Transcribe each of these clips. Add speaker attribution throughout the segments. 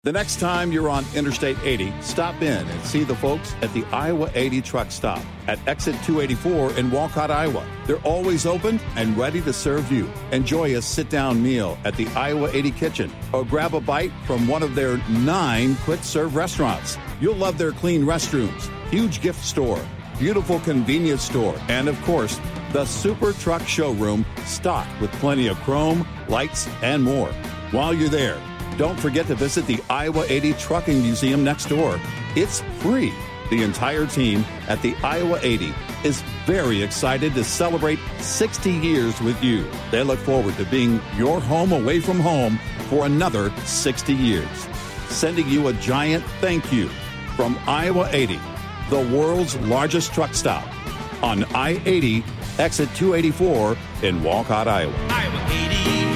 Speaker 1: The next time you're on Interstate 80, stop in and see the folks at the Iowa 80 truck stop at exit 284 in Walcott, Iowa. They're always open and ready to serve you. Enjoy a sit-down meal at the Iowa 80 kitchen or grab a bite from one of their 9 quick-serve restaurants. You'll love their clean restrooms, huge gift store, beautiful convenience store, and of course, the Super Truck Showroom stocked with plenty of chrome, lights, and more. While you're there, don't forget to visit the Iowa 80 Trucking Museum next door. It's free. The entire team at the Iowa 80 is very excited to celebrate 60 years with you. They look forward to being your home away from home for another 60 years. Sending you a giant thank you from Iowa 80, the world's largest truck stop on I-80, exit 284 in Walcott, Iowa.
Speaker 2: Iowa 80.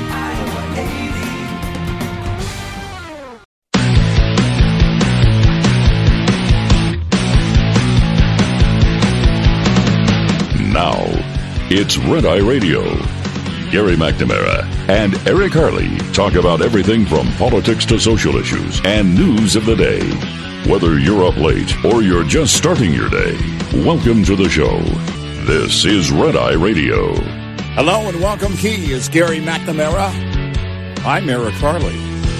Speaker 3: Now, it's Red Eye Radio. Gary McNamara and Eric Harley talk about everything from politics to social issues and news of the day. Whether you're up late or you're just starting your day, welcome to the show. This is Red Eye Radio.
Speaker 1: Hello and welcome. He is Gary McNamara. I'm Eric Harley.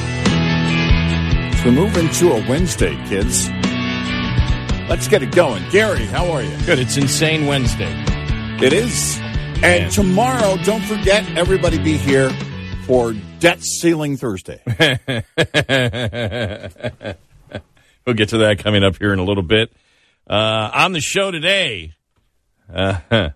Speaker 1: We're moving to a Wednesday, kids. Let's get it going. Gary, how are you?
Speaker 4: Good. It's Insane Wednesday.
Speaker 1: It is. And tomorrow, don't forget, everybody be here for Debt Ceiling Thursday.
Speaker 4: We'll get to that coming up here in a little bit. On the show today, the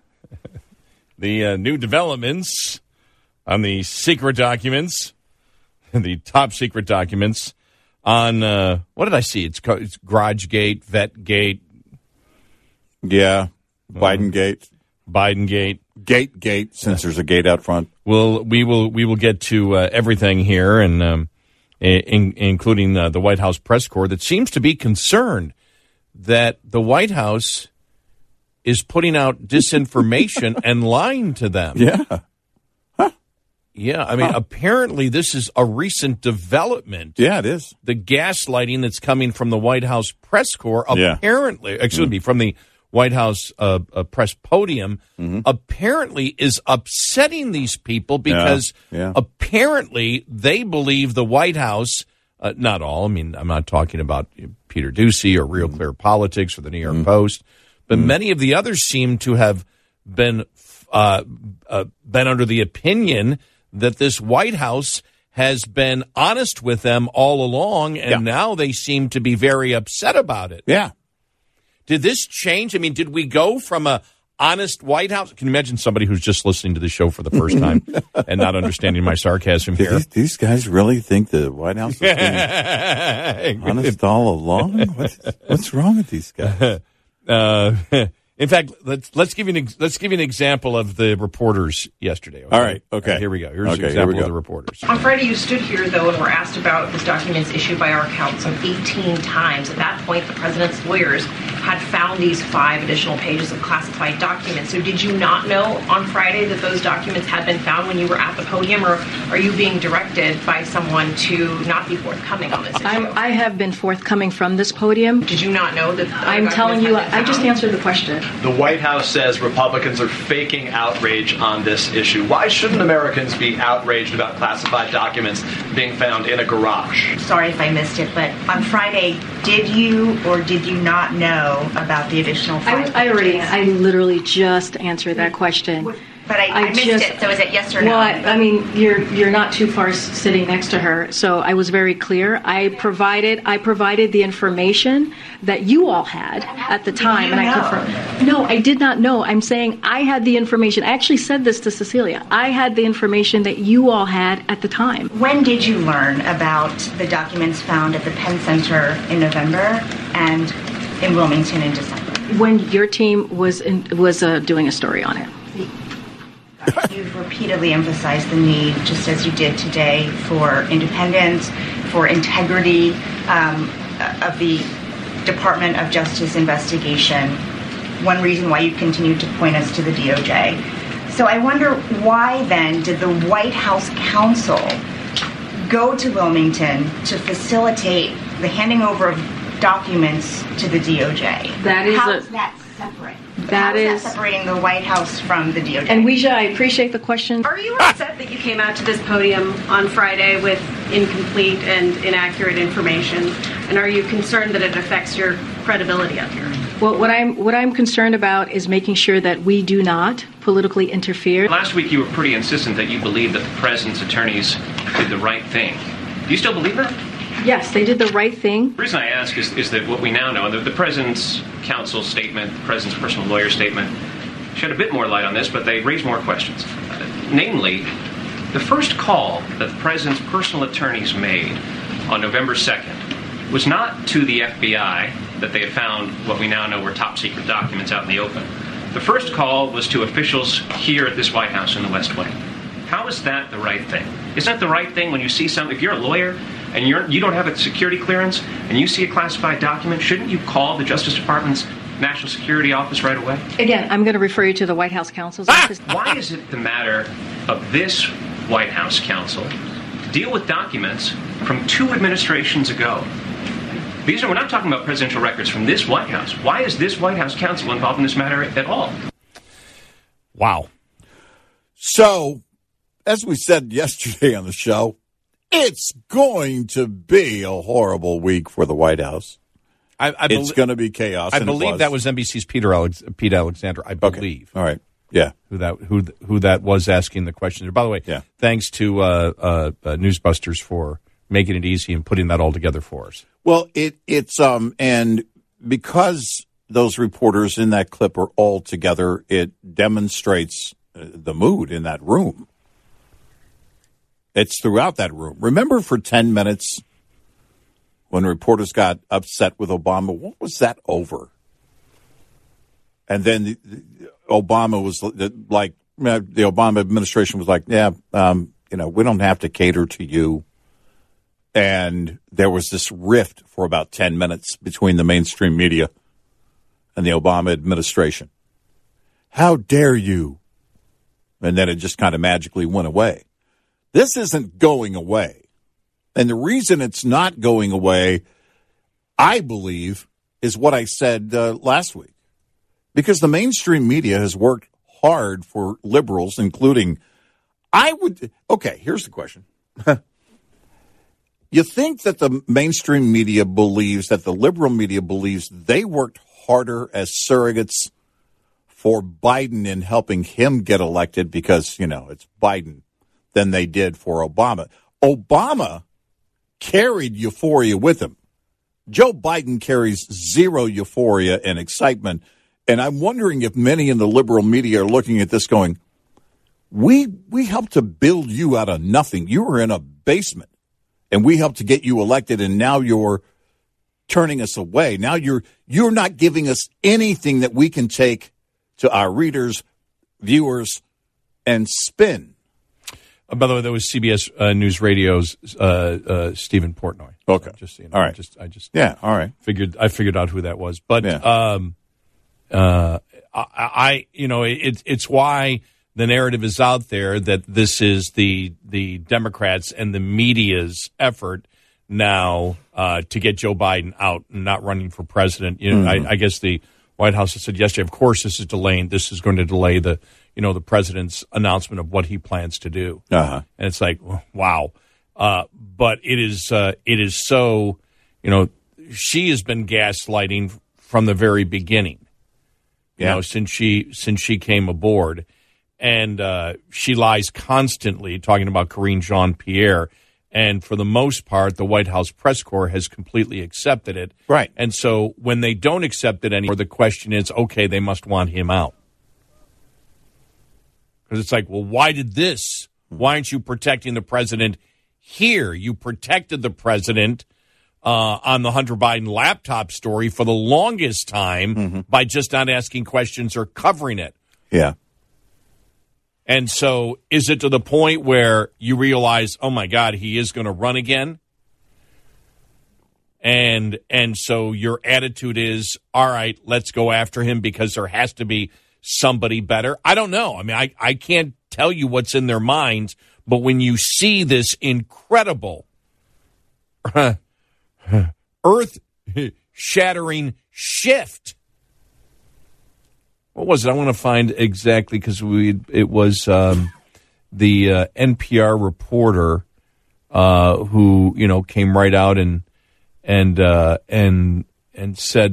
Speaker 4: new developments on the secret documents, the top secret documents on, what did I see? It's GarageGate, VetGate.
Speaker 1: Yeah, Biden-gate.
Speaker 4: Biden-gate.
Speaker 1: Gate, since there's a gate out front.
Speaker 4: We will get to everything here, and including the White House press corps that seems to be concerned that the White House is putting out disinformation and lying to them.
Speaker 1: Yeah. Huh.
Speaker 4: Yeah, I mean, apparently this is a recent development.
Speaker 1: Yeah, it is.
Speaker 4: The gaslighting that's coming from the White House press corps, apparently, from the White House press podium, apparently is upsetting these people because apparently they believe the White House, not all, I mean, I'm not talking about Peter Doocy or Real Clear Politics or the New York Post, but many of the others seem to have been under the opinion that this White House has been honest with them all along, and now they seem to be very upset about it.
Speaker 1: Yeah.
Speaker 4: Did this change? I mean, did we go from a honest White House? Can you imagine somebody who's just listening to the show for the first time and not understanding my sarcasm here?
Speaker 1: These guys really think the White House is being honest all along? What's wrong with these guys?
Speaker 4: In fact, let's give you an example of the reporters yesterday. Okay?
Speaker 1: All right. Okay.
Speaker 4: Here we go. Here's an example of the reporters.
Speaker 5: On Friday, you stood here, though, and were asked about the documents issued by our account some 18 times. At that point, the president's lawyers had found these 5 additional pages of classified documents. So did you not know on Friday that those documents had been found when you were at the podium, or are you being directed by someone to not be forthcoming on this issue?
Speaker 6: I have been forthcoming from this podium.
Speaker 5: Did you not know that?
Speaker 6: I'm telling you, I just answered the question.
Speaker 7: The White House says Republicans are faking outrage on this issue. Why shouldn't Americans be outraged about classified documents being found in a garage?
Speaker 8: Sorry if I missed it, but on Friday, did you or did you not know about the additional 5?
Speaker 6: I literally just answered that question.
Speaker 8: But I missed it, so is it yes or no?
Speaker 6: Well, I mean, you're not too far sitting next to her, so I was very clear. I provided the information that you all had at the time, and I confirmed. No, I did not know. I'm saying I had the information. I actually said this to Cecilia. I had the information that you all had at the time.
Speaker 8: When did you learn about the documents found at the Penn Center in November and in Wilmington in December?
Speaker 6: When your team was doing a story on it.
Speaker 8: You've repeatedly emphasized the need, just as you did today, for independence, for integrity of the Department of Justice investigation. One reason why you continue to point us to the DOJ. So I wonder why then did the White House counsel go to Wilmington to facilitate the handing over of documents to the DOJ. How is that separate? How is that separating the White House from the DOJ?
Speaker 6: And Weijia, I appreciate the question.
Speaker 2: Are you upset that you came out to this podium on Friday with incomplete and inaccurate information? And are you concerned that it affects your credibility out here?
Speaker 6: Well, what I'm concerned about is making sure that we do not politically interfere.
Speaker 9: Last week you were pretty insistent that you believed that the president's attorneys did the right thing. Do you still believe that?
Speaker 6: Yes, they did the right thing.
Speaker 9: The reason I ask is that what we now know, the president's counsel statement, the president's personal lawyer statement, shed a bit more light on this, but they raised more questions. Namely, the first call that the president's personal attorneys made on November 2nd was not to the FBI, that they had found what we now know were top secret documents out in the open. The first call was to officials here at this White House in the West Wing. How is that the right thing? Isn't that the right thing when you see something, if you're a lawyer and you don't have a security clearance and you see a classified document, shouldn't you call the Justice Department's National Security Office right away?
Speaker 6: Again, I'm going to refer you to the White House counsel's office.
Speaker 9: Why is it the matter of this White House counsel to deal with documents from 2 administrations ago? We're not talking about presidential records from this White House. Why is this White House counsel involved in this matter at all?
Speaker 4: Wow.
Speaker 1: So, as we said yesterday on the show, it's going to be a horrible week for the White House. It's going to be chaos.
Speaker 4: I believe that was NBC's Pete Alexander. I believe.
Speaker 1: Okay. All right. Yeah.
Speaker 4: Who that was asking the questions. By the way, thanks to Newsbusters for making it easy and putting that all together for us.
Speaker 1: Well, it's and because those reporters in that clip are all together, it demonstrates the mood in that room. It's throughout that room. Remember for 10 minutes when reporters got upset with Obama? What was that over? And then Obama was like, the Obama administration was like, we don't have to cater to you. And there was this rift for about 10 minutes between the mainstream media and the Obama administration. How dare you? And then it just kind of magically went away. This isn't going away. And the reason it's not going away, I believe, is what I said last week. Because the mainstream media has worked hard for liberals, including, here's the question. You think that the mainstream media believes, that the liberal media believes they worked harder as surrogates for Biden in helping him get elected because, it's Biden, than they did for Obama. Obama carried euphoria with him. Joe Biden carries zero euphoria and excitement. And I'm wondering if many in the liberal media are looking at this going, we helped to build you out of nothing. You were in a basement. And we helped to get you elected, and now you're turning us away. Now you're not giving us anything that we can take to our readers, viewers, and spin.
Speaker 4: By the way, that was CBS News Radio's Stephen Portnoy.
Speaker 1: Okay,
Speaker 4: just so you know,
Speaker 1: all right. All right.
Speaker 4: I figured out who that was, but it's why the narrative is out there that this is the Democrats and the media's effort now to get Joe Biden out and not running for president. I guess the White House has said yesterday, of course, this is delaying. This is going to delay the president's announcement of what he plans to do.
Speaker 1: Uh-huh.
Speaker 4: And it's like, wow. But it is so, she has been gaslighting from the very beginning. Since she came aboard. And she lies constantly, talking about Karine Jean-Pierre. And for the most part, the White House press corps has completely accepted it.
Speaker 1: Right.
Speaker 4: And so when they don't accept it anymore, the question is, okay, they must want him out. Because it's like, well, why did this? Why aren't you protecting the president here? You protected the president on the Hunter Biden laptop story for the longest time by just not asking questions or covering it.
Speaker 1: Yeah.
Speaker 4: And so is it to the point where you realize, oh, my God, he is going to run again? And so your attitude is, all right, let's go after him because there has to be somebody better. I don't know. I mean, I can't tell you what's in their minds, But when you see this incredible earth-shattering shift, what was it? I want to find exactly, because it was the NPR reporter who came right out and said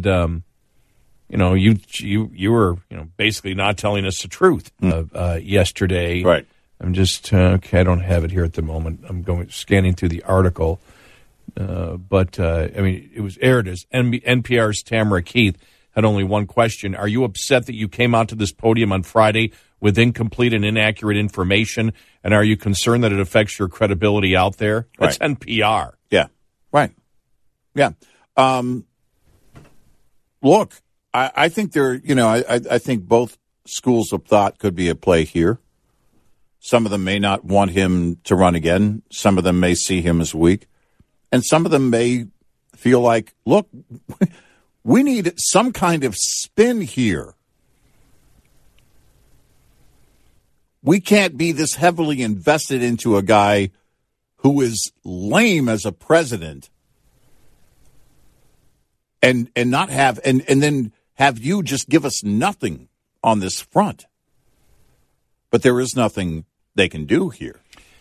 Speaker 4: you were basically not telling us the truth yesterday.
Speaker 10: Right.
Speaker 4: I'm just okay. I don't have it here at the moment. I'm scanning through the article, but it was aired as NPR's Tamara Keith had only one question. Are you upset that you came out to this podium on Friday with incomplete and inaccurate information? And are you concerned that it affects your credibility out there? That's right. NPR.
Speaker 10: Yeah. Right. Yeah. Look, I think I think both schools of thought could be at play here. Some of them may not want him to run again. Some of them may see him as weak. And some of them may feel like, look, we need some kind of spin here. We can't be this heavily invested into a guy who is lame as a president and not have and then have you just give us nothing on this front. But there is nothing they can do here.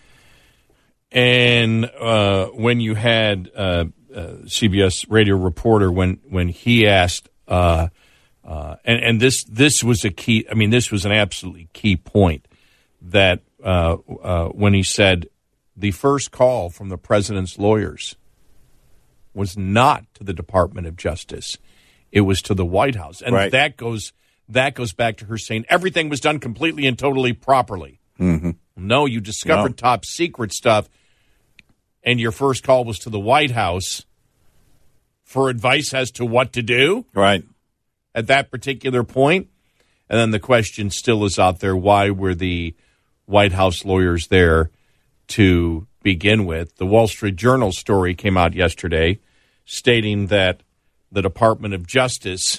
Speaker 4: And when you had CBS radio reporter, when he asked, and this was a key, this was an absolutely key point, that when he said the first call from the president's lawyers was not to the Department of Justice, it was to the White House. And
Speaker 10: right.
Speaker 4: that goes back to her saying everything was done completely and totally properly.
Speaker 10: Mm-hmm.
Speaker 4: No, you discovered top secret stuff, and your first call was to the White House for advice as to what to do.
Speaker 10: Right.
Speaker 4: At that particular point. And then the question still is out there, why were the White House lawyers there to begin with? The Wall Street Journal story came out yesterday stating that the Department of Justice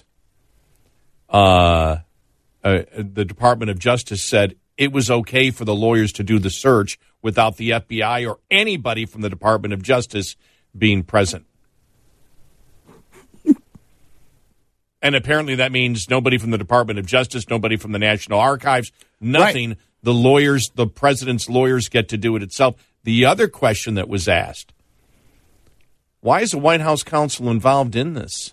Speaker 4: said it was okay for the lawyers to do the search without the FBI or anybody from the Department of Justice being present. And apparently that means nobody from the Department of Justice, nobody from the National Archives, nothing. Right. The lawyers, the president's lawyers get to do it itself. The other question that was asked, why is the White House counsel involved in this?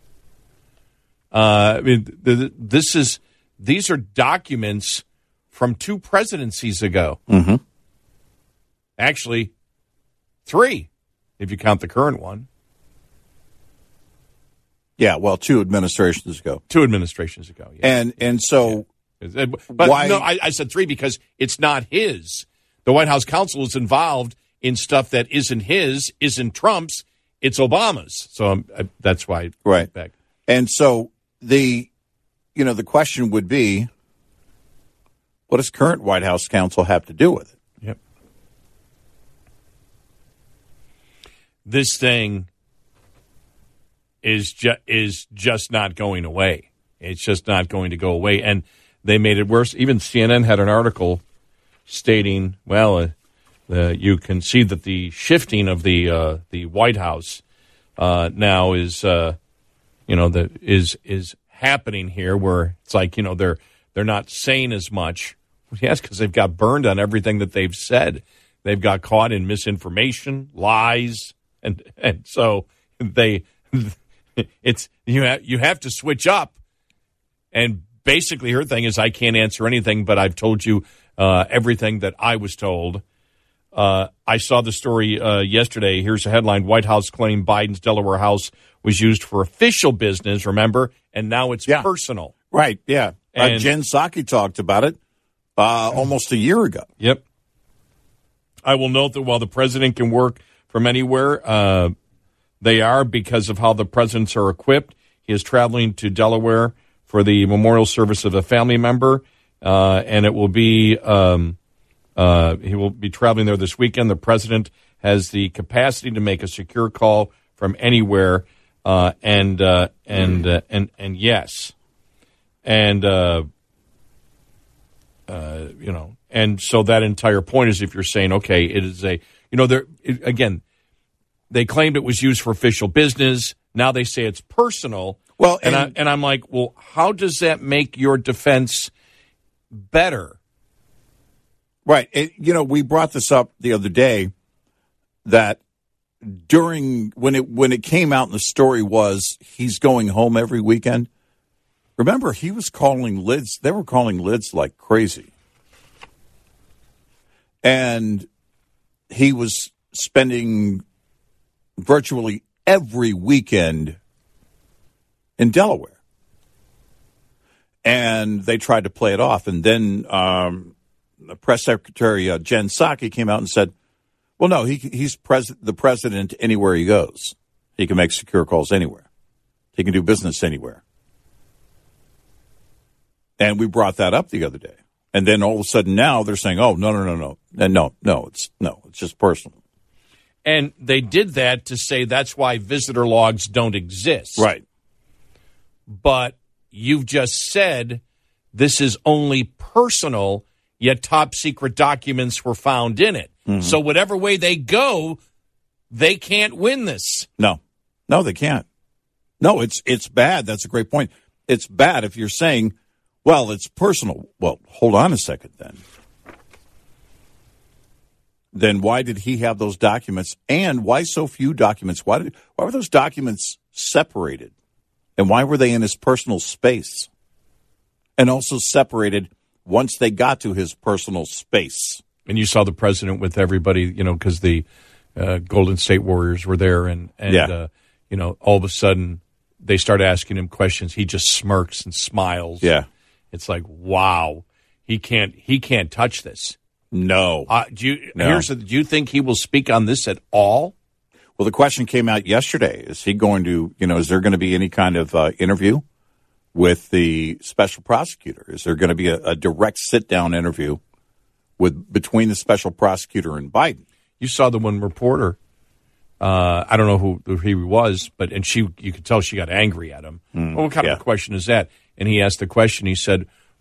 Speaker 4: These are documents from 2 presidencies ago.
Speaker 10: Mm-hmm.
Speaker 4: Actually, 3, if you count the current one.
Speaker 10: Yeah, well, 2 administrations ago.
Speaker 4: 2 administrations ago, yeah.
Speaker 10: And so...
Speaker 4: Yeah. But why? No, I said 3 because it's not his. The White House counsel is involved in stuff that isn't his, isn't Trump's, it's Obama's. So that's why.
Speaker 10: Right.
Speaker 4: Back.
Speaker 10: And so the question would be, what does current White House counsel have to do with it?
Speaker 4: Yep. This thing is just not going away. It's just not going to go away. And they made it worse. Even CNN had an article stating, you can see that the shifting of the White House now is happening here, where it's like they're not saying as much. Yes, because they've got burned on everything that they've said. They've got caught in misinformation, lies, and so you have to switch up. And basically, her thing is, I can't answer anything, but I've told you everything that I was told. I saw the story yesterday. Here's a headline: White House claimed Biden's Delaware house was used for official business, remember, and now it's personal.
Speaker 10: Right, yeah.
Speaker 4: And
Speaker 10: Jen Psaki talked about it almost a year ago.
Speaker 4: Yep. I will note that while the president can work from anywhere, they are, because of how the presidents are equipped. He is traveling to Delaware for the memorial service of a family member, and it will be he will be traveling there this weekend. The president has the capacity to make a secure call from anywhere, and yes, and And so that entire point is if you're saying, okay, it is again, they claimed it was used for official business. Now they say it's personal.
Speaker 10: Well,
Speaker 4: and I'm like, well, how does that make your defense better?
Speaker 10: Right. We brought this up the other day that when it came out and the story was he's going home every weekend. Remember, he was calling lids. They were calling lids like crazy. And he was spending virtually every weekend in Delaware. And they tried to play it off. And then the press secretary, Jen Psaki, came out and said, well, no, he's the president anywhere he goes. He can make secure calls anywhere. He can do business anywhere. And we brought that up the other day. And then all of a sudden now they're saying, oh, no. It's just personal.
Speaker 4: And they did that to say that's why visitor logs don't exist.
Speaker 10: Right.
Speaker 4: But you've just said this is only personal, yet top secret documents were found in it. Mm-hmm. So whatever way they go, they can't win this.
Speaker 10: No, they can't. No, it's bad. That's a great point. It's bad if you're saying, well, it's personal. Well, hold on a second then. Then why did he have those documents? And why so few documents? Why were those documents separated? And why were they in his personal space? And also separated once they got to his personal space.
Speaker 4: And you saw the president with everybody, because the Golden State Warriors were there. And all of a sudden they start asking him questions. He just smirks and smiles.
Speaker 10: Yeah.
Speaker 4: It's like, wow, he can't touch this.
Speaker 10: No.
Speaker 4: Do you think he will speak on this at all?
Speaker 10: Well, the question came out yesterday. Is he going to, is there going to be any kind of interview with the special prosecutor? Is there going to be a direct sit-down interview between the special prosecutor and Biden?
Speaker 4: You saw the one reporter. I don't know who he was, you could tell she got angry at him. Well, what kind of a question is that? And he asked the question. He said,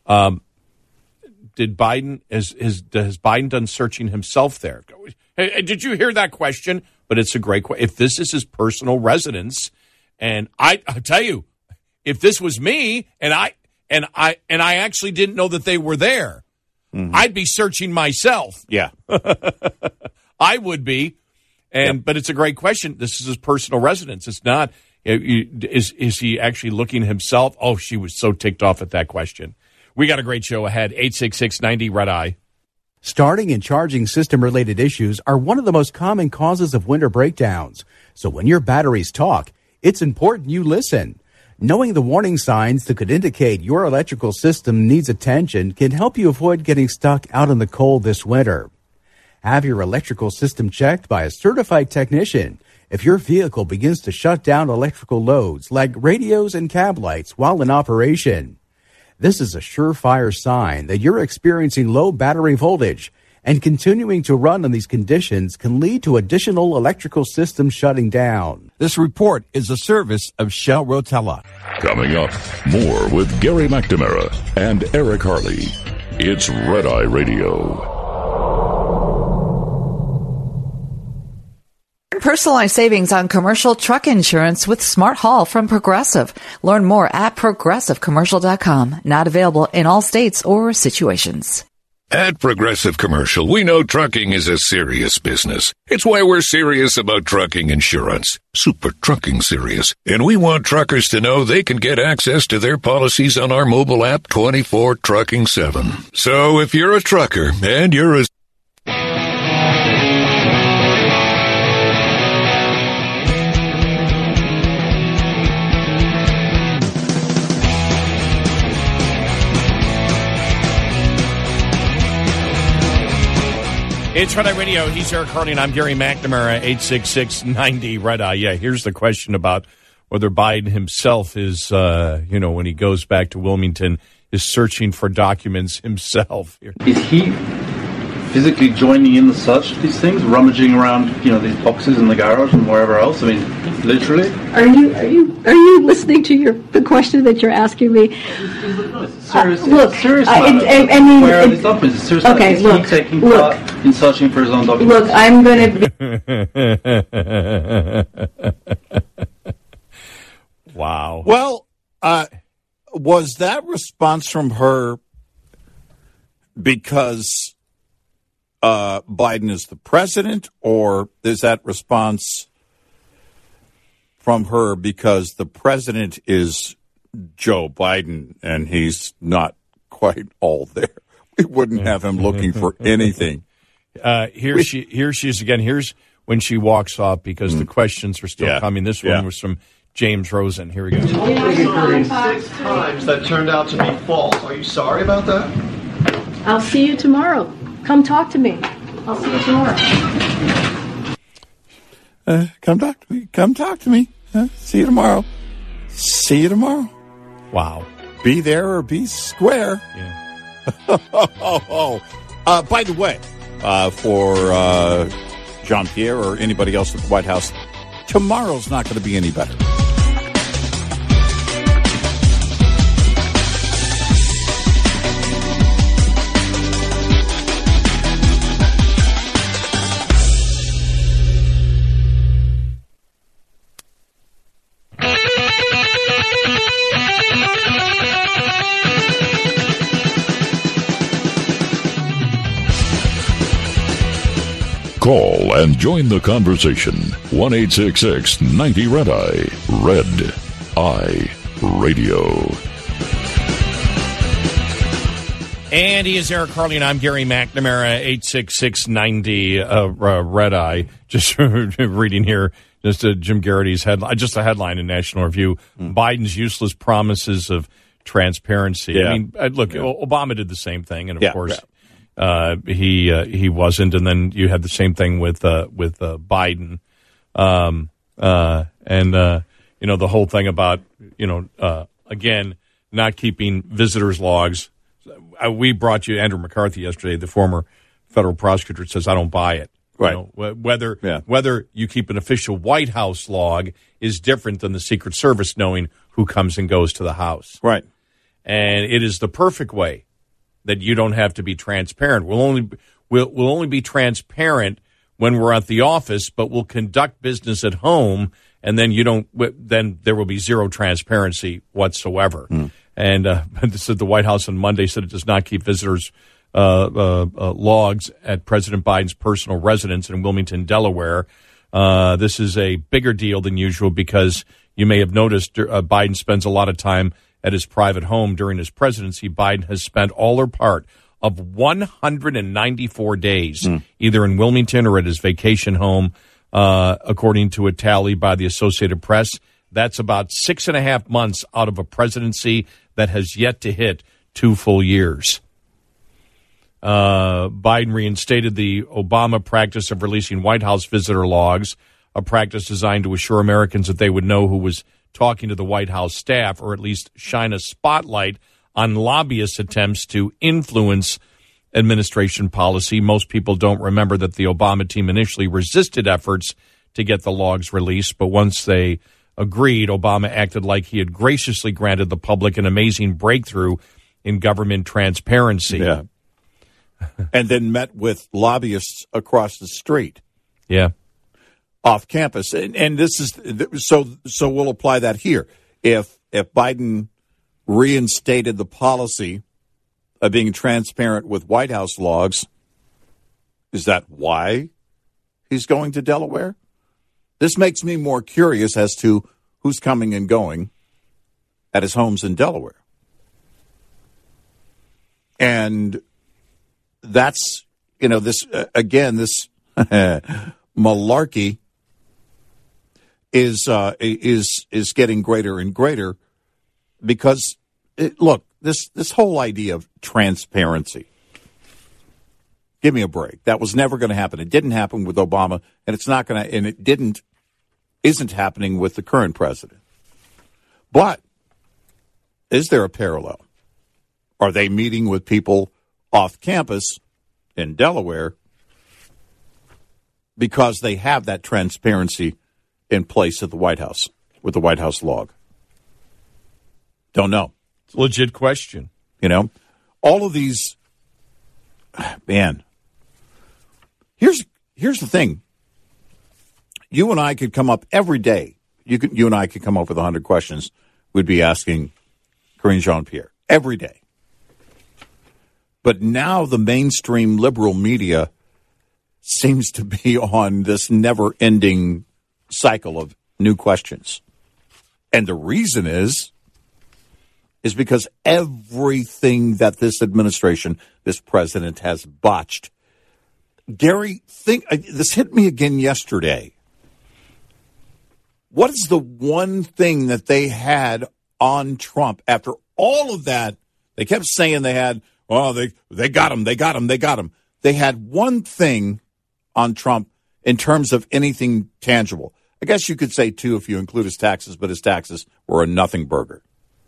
Speaker 4: has Biden done searching himself there? Hey, did you hear that question? But it's a great question. If this is his personal residence, and I tell you, if this was me and I actually didn't know that they were there, I'd be searching myself.
Speaker 10: Yeah,
Speaker 4: I would be. But it's a great question. This is his personal residence. It's not. Is he actually looking himself? Oh, she was so ticked off at that question. We got a great show ahead. 866-90-RED-I.
Speaker 11: Starting and charging system-related issues are one of the most common causes of winter breakdowns. So when your batteries talk, it's important you listen. Knowing the warning signs that could indicate your electrical system needs attention can help you avoid getting stuck out in the cold this winter. Have your electrical system checked by a certified technician if your vehicle begins to shut down electrical loads like radios and cab lights while in operation. This is a surefire sign that you're experiencing low battery voltage, and continuing to run in these conditions can lead to additional electrical systems shutting down.
Speaker 1: This report is a service of Shell Rotella.
Speaker 3: Coming up, more with Gary McNamara and Eric Harley. It's Red Eye Radio.
Speaker 12: Personalized savings on commercial truck insurance with Smart Haul from Progressive. Learn more at progressivecommercial.com. Not available in all states or situations.
Speaker 13: At Progressive Commercial, we know trucking is a serious business. It's why we're serious about trucking insurance. Super trucking serious. And we want truckers to know they can get access to their policies on our mobile app 24 Trucking 7. So if you're a trucker and you're a
Speaker 4: It's Red Eye Radio. He's Eric Harley, and I'm Gary McNamara, 866-90-RED-EYE. Yeah, here's the question about whether Biden himself is, when he goes back to Wilmington, is searching for documents himself.
Speaker 14: Is he physically joining in the search of these things, rummaging around, these boxes in the garage and wherever else? I mean, literally.
Speaker 15: Are you listening to the question that you're asking me?
Speaker 14: Look, serious matter.
Speaker 15: I mean,
Speaker 14: where are these documents? It's serious matter.
Speaker 15: Okay,
Speaker 14: Is he taking part in searching for his own documents?
Speaker 15: Look, I'm going
Speaker 4: to. Wow.
Speaker 10: Well, was that response from her because Biden is the president, or is that response from her because the president is Joe Biden and he's not quite all there? We wouldn't have him looking for anything.
Speaker 4: Here she is again. Here's when she walks off because the questions are still coming. This one was from James Rosen. Here we go.
Speaker 7: 6 times that turned out to be false. Are you sorry about that?
Speaker 15: I'll see you tomorrow. Come talk to me. I'll see you tomorrow.
Speaker 10: Come talk to me. Come talk to me. See you tomorrow. See you tomorrow.
Speaker 4: Wow.
Speaker 10: Be there or be square.
Speaker 4: Yeah.
Speaker 10: By the way, for Jean-Pierre or anybody else at the White House, tomorrow's not going to be any better.
Speaker 3: Call and join the conversation. 1-866-90-RED-EYE. Red Eye Radio.
Speaker 4: And he is Eric Harley, and I'm Gary McNamara. 866-90-RED-EYE. Just reading here, just Jim Garrity's headline, just a headline in National Review. Biden's useless promises of transparency.
Speaker 10: Yeah.
Speaker 4: I mean, look, Obama did the same thing, and of course. He wasn't, and then you had the same thing with Biden, and the whole thing about again not keeping visitors logs. We brought you Andrew McCarthy yesterday, the former federal prosecutor, says I don't buy it.
Speaker 10: Right.
Speaker 4: Whether you keep an official White House log is different than the Secret Service knowing who comes and goes to the house.
Speaker 10: Right.
Speaker 4: And it is the perfect way that you don't have to be transparent. We'll only be transparent when we're at the office, but we'll conduct business at home, and then then there will be zero transparency whatsoever. And the White House on Monday said it does not keep visitors logs at President Biden's personal residence in Wilmington, Delaware. This is a bigger deal than usual because you may have noticed Biden spends a lot of time at his private home during his presidency. Biden has spent all or part of 194 days either in Wilmington or at his vacation home, according to a tally by the Associated Press. That's about 6.5 months out of a presidency that has yet to hit 2 full years. Biden reinstated the Obama practice of releasing White House visitor logs, a practice designed to assure Americans that they would know who was talking to the White House staff, or at least shine a spotlight on lobbyist attempts to influence administration policy. Most people don't remember that the Obama team initially resisted efforts to get the logs released, but once they agreed, Obama acted like he had graciously granted the public an amazing breakthrough in government transparency.
Speaker 10: Yeah. And then met with lobbyists across the street.
Speaker 4: Yeah.
Speaker 10: Off campus. And this is so we'll apply that here. If Biden reinstated the policy of being transparent with White House logs, is that why he's going to Delaware? This makes me more curious as to who's coming and going at his homes in Delaware. And that's, this malarkey is getting greater and greater because this whole idea of transparency. Give me a break. That was never going to happen. It didn't happen with Obama, and it's not going to, and it isn't happening with the current president. But is there a parallel? Are they meeting with people off campus in Delaware because they have that transparency in place at the White House with the White House log. Don't know.
Speaker 4: It's a legit question.
Speaker 10: You know, all of these, man, here's the thing. You and I could come up every day. You and I could come up with 100 questions we'd be asking Karine Jean-Pierre every day. But now the mainstream liberal media seems to be on this never-ending cycle of new questions. And the reason is because everything that this administration, this president has botched. Gary, this hit me again yesterday. What is the one thing that they had on Trump after all of that? They kept saying they had, they got him. They had one thing on Trump in terms of anything tangible. I guess you could say two if you include his taxes, but his taxes were a nothing burger.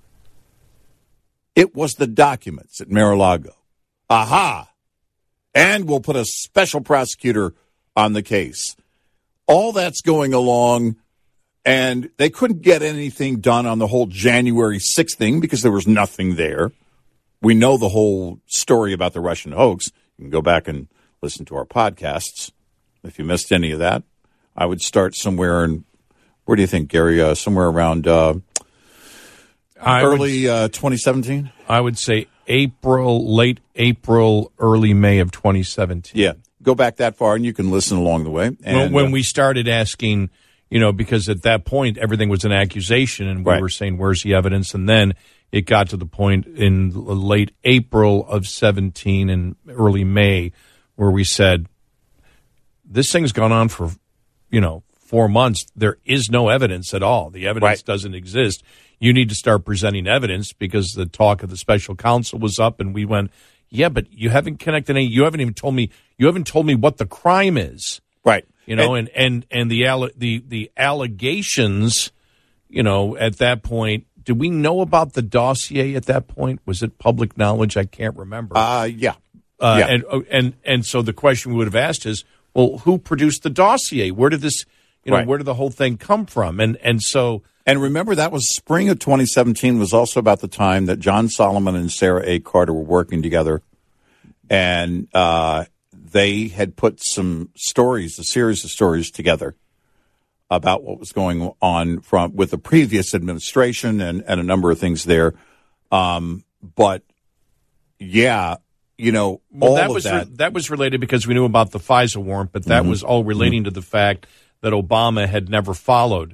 Speaker 10: It was the documents at Mar-a-Lago. Aha! And we'll put a special prosecutor on the case. All that's going along, and they couldn't get anything done on the whole January 6th thing because there was nothing there. We know the whole story about the Russian hoax. You can go back and listen to our podcasts. If you missed any of that, I would start somewhere in, where do you think, Gary? Somewhere around early 2017?
Speaker 4: I would say late April, early May of 2017.
Speaker 10: Yeah, go back that far, and you can listen along the way. And,
Speaker 4: when we started asking, because at that point, everything was an accusation, and we were saying, where's the evidence? And then it got to the point in late April of 17 and early May where we said, this thing's gone on for, 4 months. There is no evidence at all. The evidence doesn't exist. You need to start presenting evidence because the talk of the special counsel was up, and we went, yeah, but you haven't connected any. You haven't even told me. You haven't told me what the crime is,
Speaker 10: right?
Speaker 4: And the allegations, at that point. Did we know about the dossier at that point? Was it public knowledge? I can't remember.
Speaker 10: Yeah.
Speaker 4: And so the question we would have asked is, well, who produced the dossier? Where did this, where did the whole thing come from? And so.
Speaker 10: And remember, that was spring of 2017 was also about the time that John Solomon and Sarah A. Carter were working together. And they had put a series of stories together about what was going on with the previous administration and a number of things there. But, yeah, all of that.
Speaker 4: That was related because we knew about the FISA warrant, but that was all relating to the fact that Obama had never followed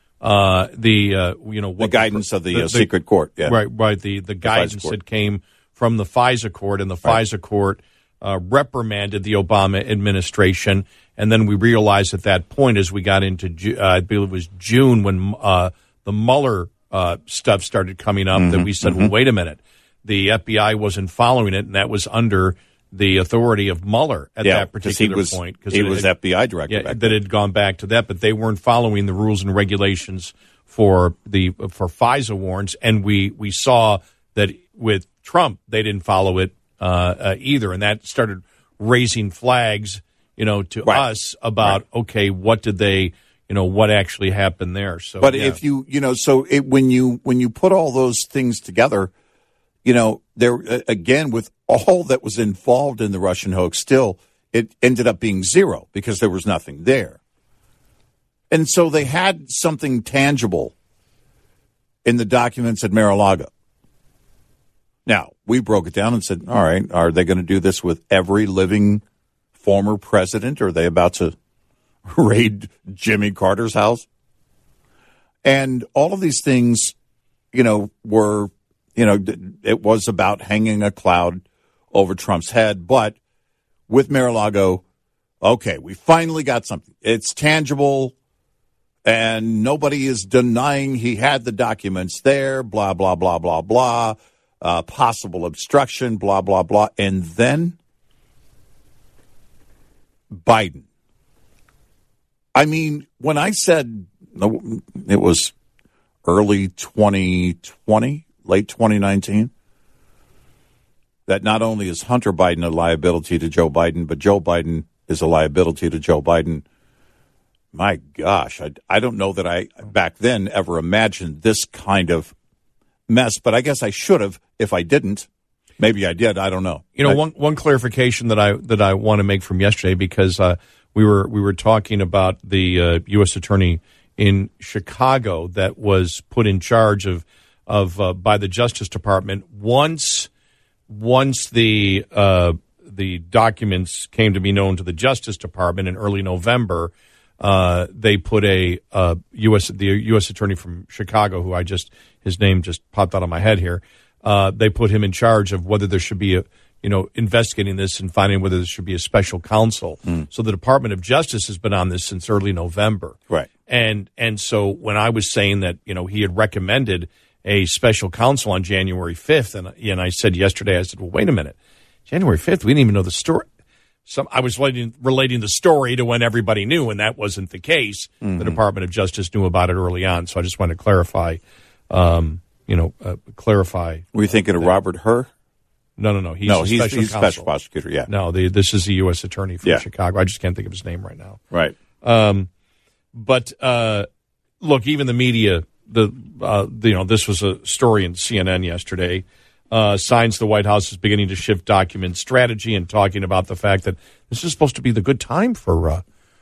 Speaker 4: the
Speaker 10: guidance of the secret court. Yeah.
Speaker 4: Right. The guidance that came from the FISA court, and the FISA court reprimanded the Obama administration. And then we realized at that point, as we got into, I believe it was June, when the Mueller stuff started coming up, that we said, well, wait a minute. The FBI wasn't following it, and that was under the authority of Mueller at that particular point.
Speaker 10: Because he was FBI director.
Speaker 4: Yeah, that had gone back to that, but they weren't following the rules and regulations for FISA warrants. And we saw that with Trump, they didn't follow it either, and that started raising flags, to us about, okay, what did they, what actually happened there? So,
Speaker 10: but if when you put all those things together, there again, with all that was involved in the Russian hoax, still it ended up being zero because there was nothing there. And so they had something tangible in the documents at Mar-a-Lago. Now, we broke it down and said, all right, are they going to do this with every living former president? Or are they about to raid Jimmy Carter's house? And all of these things, were, it was about hanging a cloud over Trump's head. But with Mar-a-Lago, okay, we finally got something. It's tangible, and nobody is denying he had the documents there, blah, blah, blah, blah, blah. Possible obstruction, blah, blah, blah. And then Biden. I mean, when I said it was early 2020, late 2019, that not only is Hunter Biden a liability to Joe Biden, but Joe Biden is a liability to Joe Biden. My gosh, I don't know that I back then ever imagined this kind of mess, but I guess I should have if I didn't. Maybe I did. I don't know.
Speaker 4: One clarification that I want to make from yesterday, because we were talking about the U.S. attorney in Chicago that was put in charge of by the Justice Department once the documents came to be known to the Justice Department in early November. They put the U.S. attorney from Chicago, who his name just popped out of my head here. They put him in charge of whether there should be investigating this and finding whether there should be a special counsel. So the Department of Justice has been on this since early November.
Speaker 10: Right.
Speaker 4: And so when I was saying that, he had recommended a special counsel on January 5th, and I said yesterday, well, wait a minute. January 5th, we didn't even know the story. I was relating the story to when everybody knew, and that wasn't the case. The Department of Justice knew about it early on, so I just wanted to clarify. Clarify.
Speaker 10: Were you thinking of Robert Hur?
Speaker 4: No. He's
Speaker 10: special prosecutor. Yeah.
Speaker 4: No, this is the U.S. attorney from Chicago. I just can't think of his name right now.
Speaker 10: Right.
Speaker 4: But look, even the media. This was a story in CNN yesterday. Signs the White House is beginning to shift document strategy and talking about the fact that this is supposed to be the good time for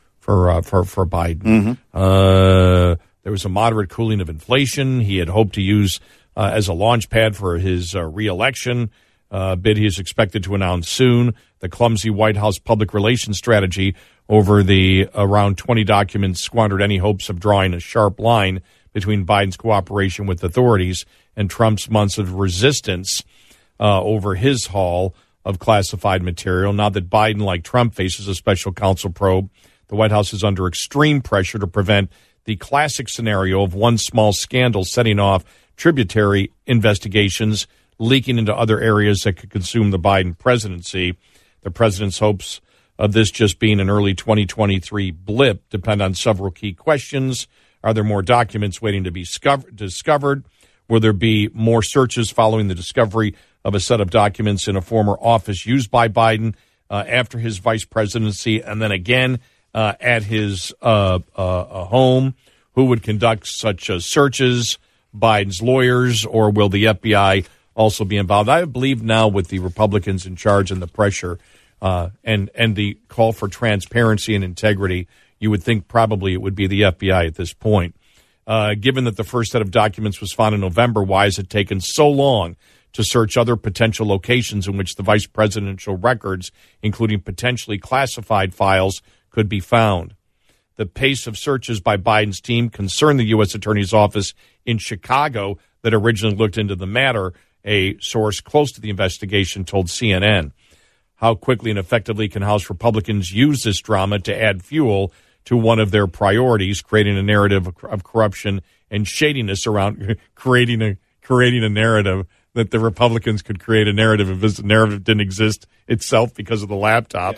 Speaker 4: Biden. There was a moderate cooling of inflation. He had hoped to use as a launch pad for his reelection bid he is expected to announce soon. The clumsy White House public relations strategy over the around 20 documents squandered any hopes of drawing a sharp line between Biden's cooperation with authorities and Trump's months of resistance over his haul of classified material. Now that Biden, like Trump, faces a special counsel probe, the White House is under extreme pressure to prevent the classic scenario of one small scandal setting off tributary investigations leaking into other areas that could consume the Biden presidency. The president's hopes of this just being an early 2023 blip depend on several key questions. Are there more documents waiting to be discovered? Will there be more searches following the discovery of a set of documents in a former office used by Biden after his vice presidency, and then again at his home? Who would conduct such searches? Biden's lawyers, or will the FBI also be involved? I believe now, with the Republicans in charge and the pressure and the call for transparency and integrity, you would think probably it would be the FBI at this point. Given that the first set of documents was found in November, why has it taken so long to search other potential locations in which the vice presidential records, including potentially classified files, could be found? The pace of searches by Biden's team concerned the U.S. Attorney's Office in Chicago that originally looked into the matter, a source close to the investigation told CNN. How quickly and effectively can House Republicans use this drama to add fuel to one of their priorities, creating a narrative of corruption and shadiness around creating a narrative that the Republicans could create a narrative if this narrative didn't exist itself because of the laptop.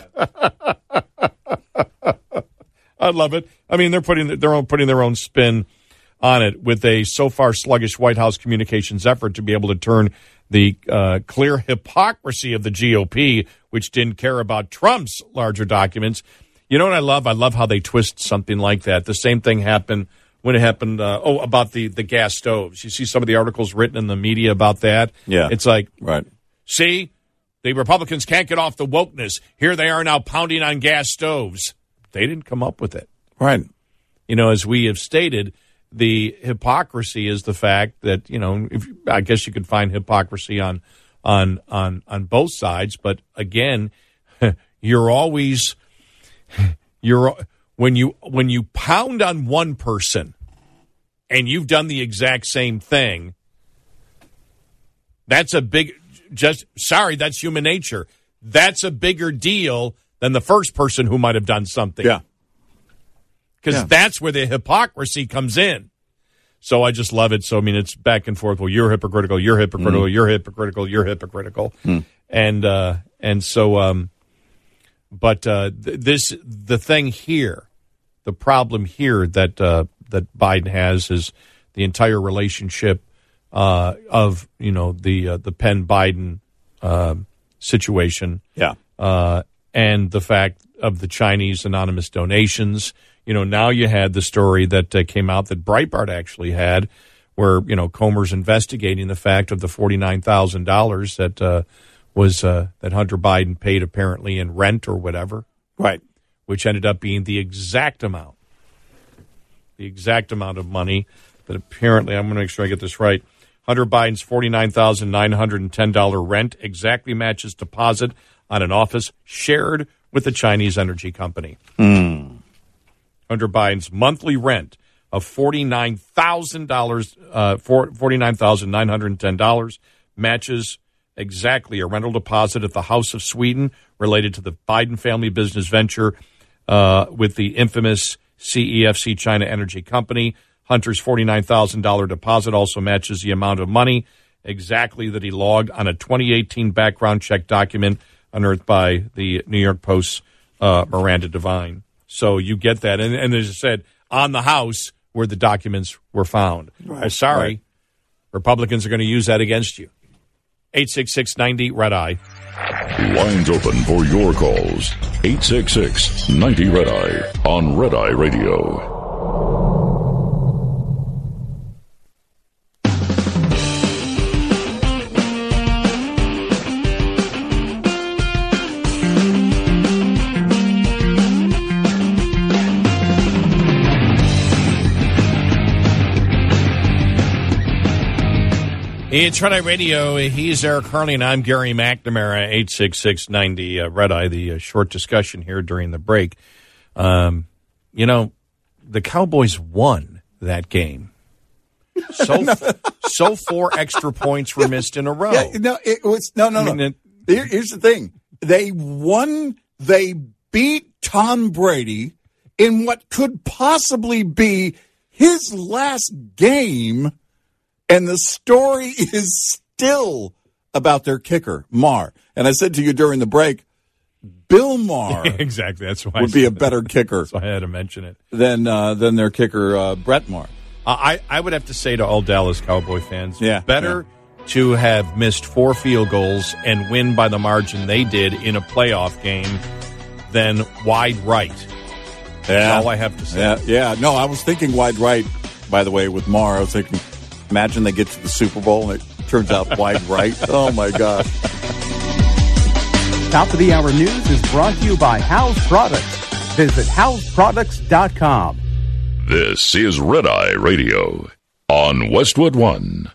Speaker 4: Yeah. I love it. I mean, they're putting their own spin on it with a so far sluggish White House communications effort to be able to turn the clear hypocrisy of the GOP, which didn't care about Trump's larger documents. You know what I love? I love how they twist something like that. The same thing happened when it happened, about the gas stoves. You see some of the articles written in the media about that?
Speaker 10: Yeah.
Speaker 4: It's like,
Speaker 10: right.
Speaker 4: See, the Republicans can't get off the wokeness. Here they are now pounding on gas stoves. They didn't come up with it.
Speaker 10: Right.
Speaker 4: You know, as we have stated, the hypocrisy is the fact that, I guess you could find hypocrisy on both sides. But again, when you pound on one person and you've done the exact same thing, that's that's human nature. That's a bigger deal than the first person who might have done something.
Speaker 10: Yeah.
Speaker 4: Because that's where the hypocrisy comes in. So I just love it. So, I mean, it's back and forth. Well, you're hypocritical, you're hypocritical, you're hypocritical, you're hypocritical. And so, but the thing here, the problem here that Biden has is the entire relationship of, the Penn-Biden situation.
Speaker 10: Yeah.
Speaker 4: And the fact of the Chinese anonymous donations. Now you had the story that came out that Breitbart actually had where, Comer's investigating the fact of the $49,000 that was that Hunter Biden paid apparently in rent or whatever.
Speaker 10: Right.
Speaker 4: Which ended up being the exact amount of money that apparently, I'm going to make sure I get this right, Hunter Biden's $49,910 rent exactly matches deposit on an office shared with the Chinese energy company. Hunter Biden's monthly rent of $49,910 matches exactly a rental deposit at the House of Sweden related to the Biden family business venture with the infamous CEFC China Energy Company. Hunter's $49,000 deposit also matches the amount of money exactly that he logged on a 2018 background check document unearthed by the New York Post's Miranda Devine. So you get that. And as I said, on the House where the documents were found. Right. Sorry, right. Republicans are going to use that against you. 866-90-RED-EYE.
Speaker 3: Lines open for your calls. 866-90-RED-EYE on Red Eye Radio.
Speaker 4: It's Red Eye Radio. He's Eric Harley, and I'm Gary McNamara. 866-90-RED-EYE. The short discussion here during the break. The Cowboys won that game. So 4 extra points were missed in a row.
Speaker 10: Yeah, no. Here's the thing. They won. They beat Tom Brady in what could possibly be his last game. And the story is still about their kicker, Maher. And I said to you during the break, Bill Maher
Speaker 4: exactly. That's why
Speaker 10: would be a better kicker.
Speaker 4: So I had to mention it.
Speaker 10: Than their kicker, Brett Maher.
Speaker 4: I would have to say to all Dallas Cowboy fans, better to have missed 4 field goals and win by the margin they did in a playoff game than wide right. That's all I have to say.
Speaker 10: Yeah. No, I was thinking wide right, by the way, with Maher. I was thinking, imagine they get to the Super Bowl and it turns out wide right. Oh, my gosh.
Speaker 11: Top of the Hour News is brought to you by House Products. Visit houseproducts.com.
Speaker 3: This is Red Eye Radio on Westwood One.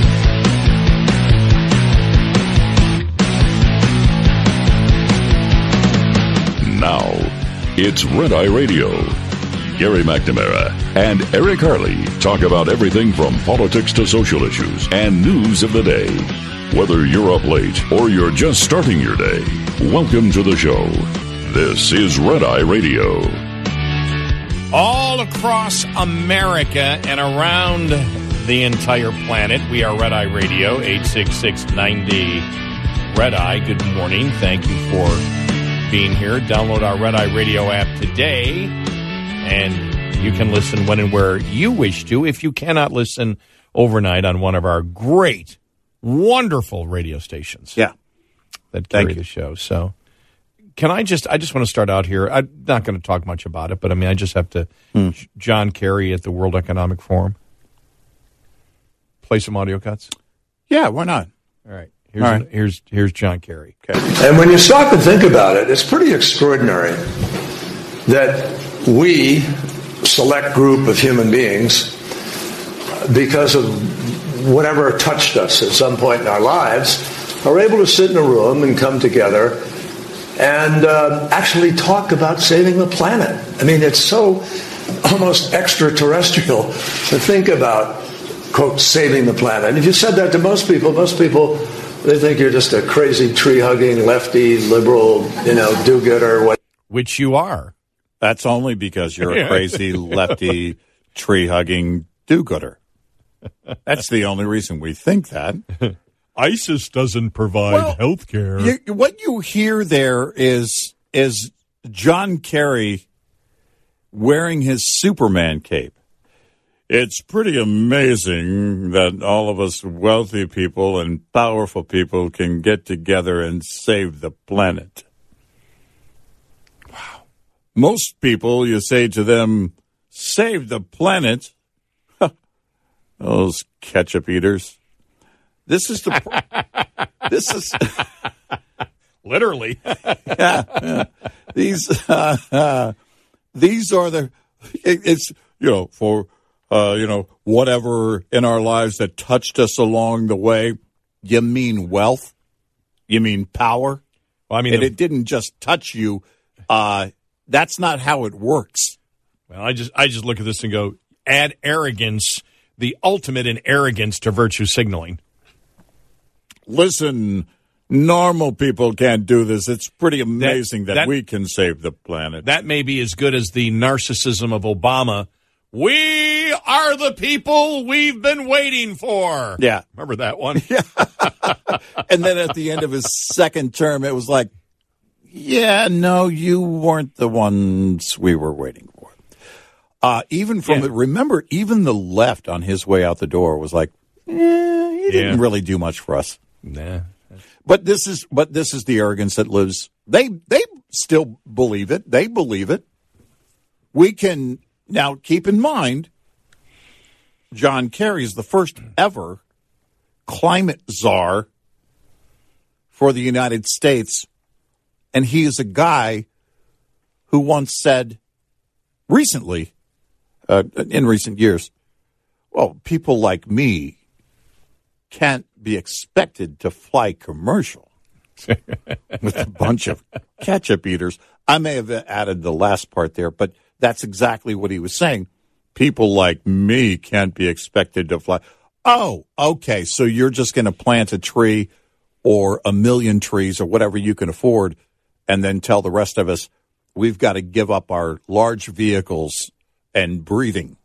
Speaker 3: Now, it's Red Eye Radio. Gary McNamara and Eric Harley talk about everything from politics to social issues and news of the day. Whether you're up late or you're just starting your day, welcome to the show. This is Red Eye Radio.
Speaker 4: All across America and around the entire planet, we are Red Eye Radio, 866-90-RED-EYE. Good morning. Thank you for being here. Download our Red Eye Radio app today. And you can listen when and where you wish to. If you cannot listen overnight on one of our great, wonderful radio stations.
Speaker 10: Yeah.
Speaker 4: That carry the show. So I just want to start out here. I'm not going to talk much about it, but I just have to. John Kerry at the World Economic Forum. Play some audio cuts?
Speaker 10: Yeah, why not?
Speaker 4: All right. Here's John Kerry.
Speaker 16: Okay. And when you stop and think about it, it's pretty extraordinary that we, select group of human beings, because of whatever touched us at some point in our lives, are able to sit in a room and come together and actually talk about saving the planet. I mean, it's so almost extraterrestrial to think about, quote, saving the planet. And if you said that to most people, they think you're just a crazy tree-hugging, lefty, liberal, do-gooder.
Speaker 4: Which you are.
Speaker 10: That's only because you're a crazy, lefty, tree-hugging do-gooder. That's the only reason we think that.
Speaker 4: ISIS doesn't provide health care.
Speaker 10: What you hear there is John Kerry wearing his Superman cape. It's pretty amazing that all of us wealthy people and powerful people can get together and save the planet. Wow. Most people, you say to them, save the planet. Those ketchup eaters. This is this is
Speaker 4: literally.
Speaker 10: Yeah. These are the. It's for whatever in our lives that touched us along the way. You mean wealth? You mean power?
Speaker 4: Well, I mean,
Speaker 10: it didn't just touch you. That's not how it works.
Speaker 4: Well, I just look at this and go, add arrogance, the ultimate in arrogance to virtue signaling.
Speaker 10: Listen, normal people can't do this. It's pretty amazing that we can save the planet.
Speaker 4: That may be as good as the narcissism of Obama. We are the people we've been waiting for.
Speaker 10: Yeah.
Speaker 4: Remember that one?
Speaker 10: Yeah. And then at the end of his second term, it was like, yeah, no, you weren't the ones we were waiting for. Remember, even the left on his way out the door was like, he didn't really do much for us.
Speaker 4: Nah.
Speaker 10: But this is the arrogance that lives. They still believe it. They believe it. We can now keep in mind, John Kerry is the first ever climate czar for the United States, and he is a guy who once said recently, in recent years, well, people like me can't be expected to fly commercial with a bunch of ketchup eaters. I may have added the last part there, but that's exactly what he was saying. People like me can't be expected to fly. Oh, okay. So you're just going to plant a tree or 1 million trees or whatever you can afford and then tell the rest of us we've got to give up our large vehicles and breathing.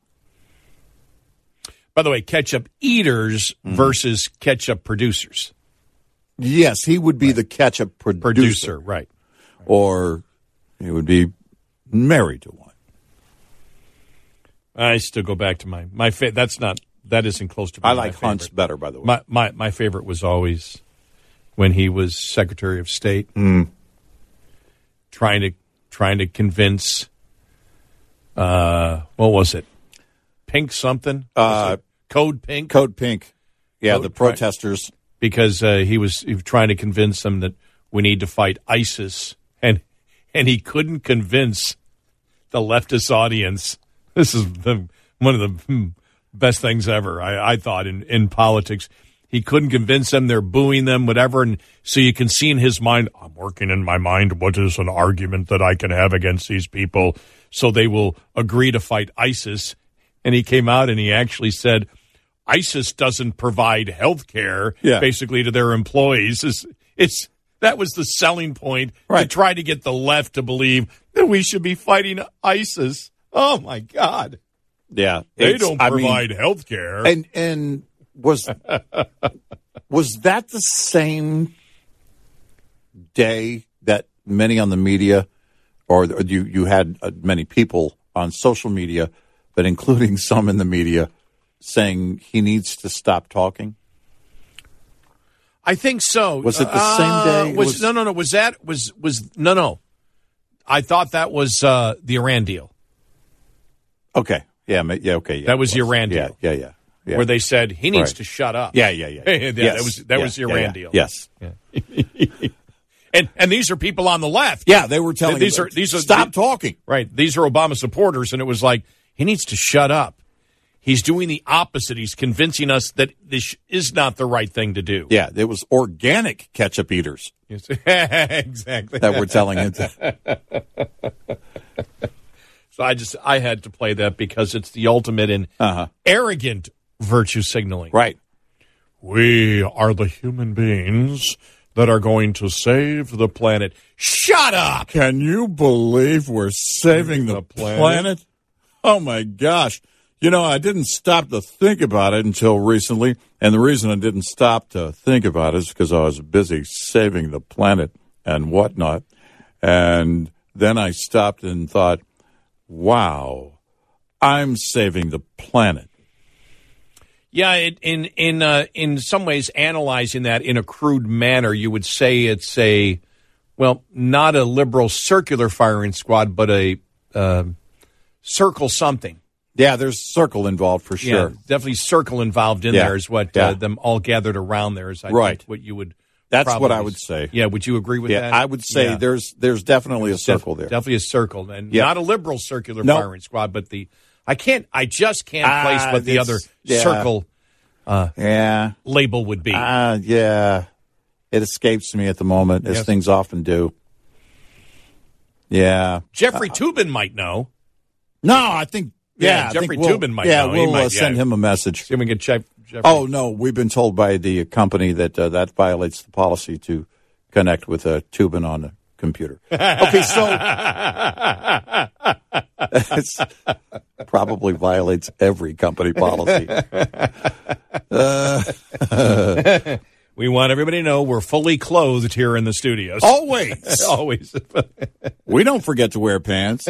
Speaker 4: By the way, ketchup eaters versus ketchup producers.
Speaker 10: Yes, he would be the ketchup producer.
Speaker 4: Right.
Speaker 10: Or he would be married to one.
Speaker 4: I still go back to my favorite. That isn't close to.
Speaker 10: I like Hunt's better, by the way.
Speaker 4: My favorite was always when he was Secretary of State, trying to convince. What was it? Pink something? Code Pink?
Speaker 10: Code Pink. Yeah, the protesters.
Speaker 4: Because he was trying to convince them that we need to fight ISIS, and he couldn't convince the leftist audience. This is one of the best things ever, I thought, in politics. He couldn't convince them. They're booing them, whatever. And so you can see in his mind, I'm working in my mind, what is an argument that I can have against these people so they will agree to fight ISIS? And he came out and he actually said, ISIS doesn't provide health care, basically, to their employees. That was the selling point to try to get the left to believe that we should be fighting ISIS. Oh, my God.
Speaker 10: Yeah.
Speaker 4: They don't provide health care.
Speaker 10: And was that the same day that many on the media, or you had many people on social media, but including some in the media, saying he needs to stop talking?
Speaker 4: I think so.
Speaker 10: Was it the same day?
Speaker 4: No. I thought that was the Iran deal.
Speaker 10: Okay. Yeah. Okay. Yeah,
Speaker 4: that was the Iran deal.
Speaker 10: Yeah.
Speaker 4: Where they said he needs to shut up.
Speaker 10: Yeah.
Speaker 4: Yes. That was the Iran deal.
Speaker 10: Yes.
Speaker 4: Yeah. And these are people on the left.
Speaker 10: Yeah, they were telling
Speaker 4: these are
Speaker 10: stop talking.
Speaker 4: Right. These are Obama supporters, and it was like he needs to shut up. He's doing the opposite. He's convincing us that this is not the right thing to do.
Speaker 10: Yeah, it was organic ketchup eaters.
Speaker 4: Yes. Exactly.
Speaker 10: That were telling him that.
Speaker 4: So I had to play that because it's the ultimate in arrogant virtue signaling.
Speaker 10: Right.
Speaker 4: We are the human beings that are going to save the planet. Shut up!
Speaker 10: Can you believe we're saving the planet? Oh, my gosh. You know, I didn't stop to think about it until recently, and the reason I didn't stop to think about it is because I was busy saving the planet and whatnot. And then I stopped and thought, wow, I'm saving the planet.
Speaker 4: Yeah, in some ways, analyzing that in a crude manner, you would say it's not a liberal circular firing squad, but a circle something.
Speaker 10: Yeah, there's circle involved for sure.
Speaker 4: Yeah, definitely circle involved in there is what them all gathered around there is, I think, what you would.
Speaker 10: That's what I would say.
Speaker 4: Yeah, would you agree with that?
Speaker 10: I would say there's definitely a circle there.
Speaker 4: Definitely a circle, and not a liberal circular firing squad, but I just can't place what the other circle label would be.
Speaker 10: It escapes me at the moment, as things often do. Yeah.
Speaker 4: Jeffrey Toobin might know.
Speaker 10: No, I think. Yeah,
Speaker 4: Jeffrey Toobin might know.
Speaker 10: We'll send him a message.
Speaker 4: See if we can get Jeffrey.
Speaker 10: Oh, no, we've been told by the company that that violates the policy to connect with a Toobin on the computer. Okay, so it probably violates every company policy.
Speaker 4: We want everybody to know we're fully clothed here in the studios.
Speaker 10: Always.
Speaker 4: Always.
Speaker 10: We don't forget to wear pants.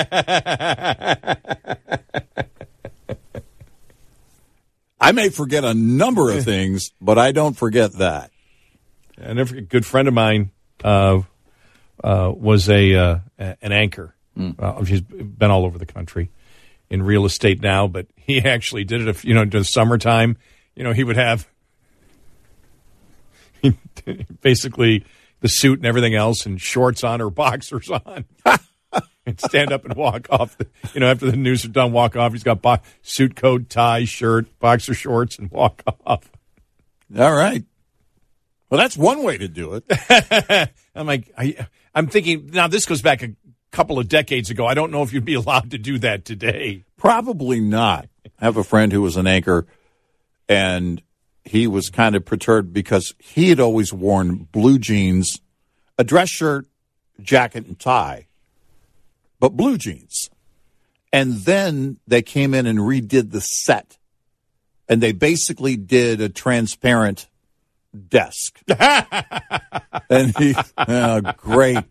Speaker 10: I may forget a number of things, but I don't forget that.
Speaker 4: And a good friend of mine was an anchor. She's been all over the country in real estate now, but he actually did it, during the summertime. He would have basically the suit and everything else and shorts on or boxers on. And stand up and walk off. After the news are done, walk off. He's got suit, coat, tie, shirt, boxer shorts, and walk off.
Speaker 10: All right. Well, that's one way to do it.
Speaker 4: I'm like, I'm thinking, now this goes back a couple of decades ago. I don't know if you'd be allowed to do that today.
Speaker 10: Probably not. I have a friend who was an anchor, and he was kind of perturbed because he had always worn blue jeans, a dress shirt, jacket, and tie. But blue jeans. And then they came in and redid the set. And they basically did a transparent desk. And he, great.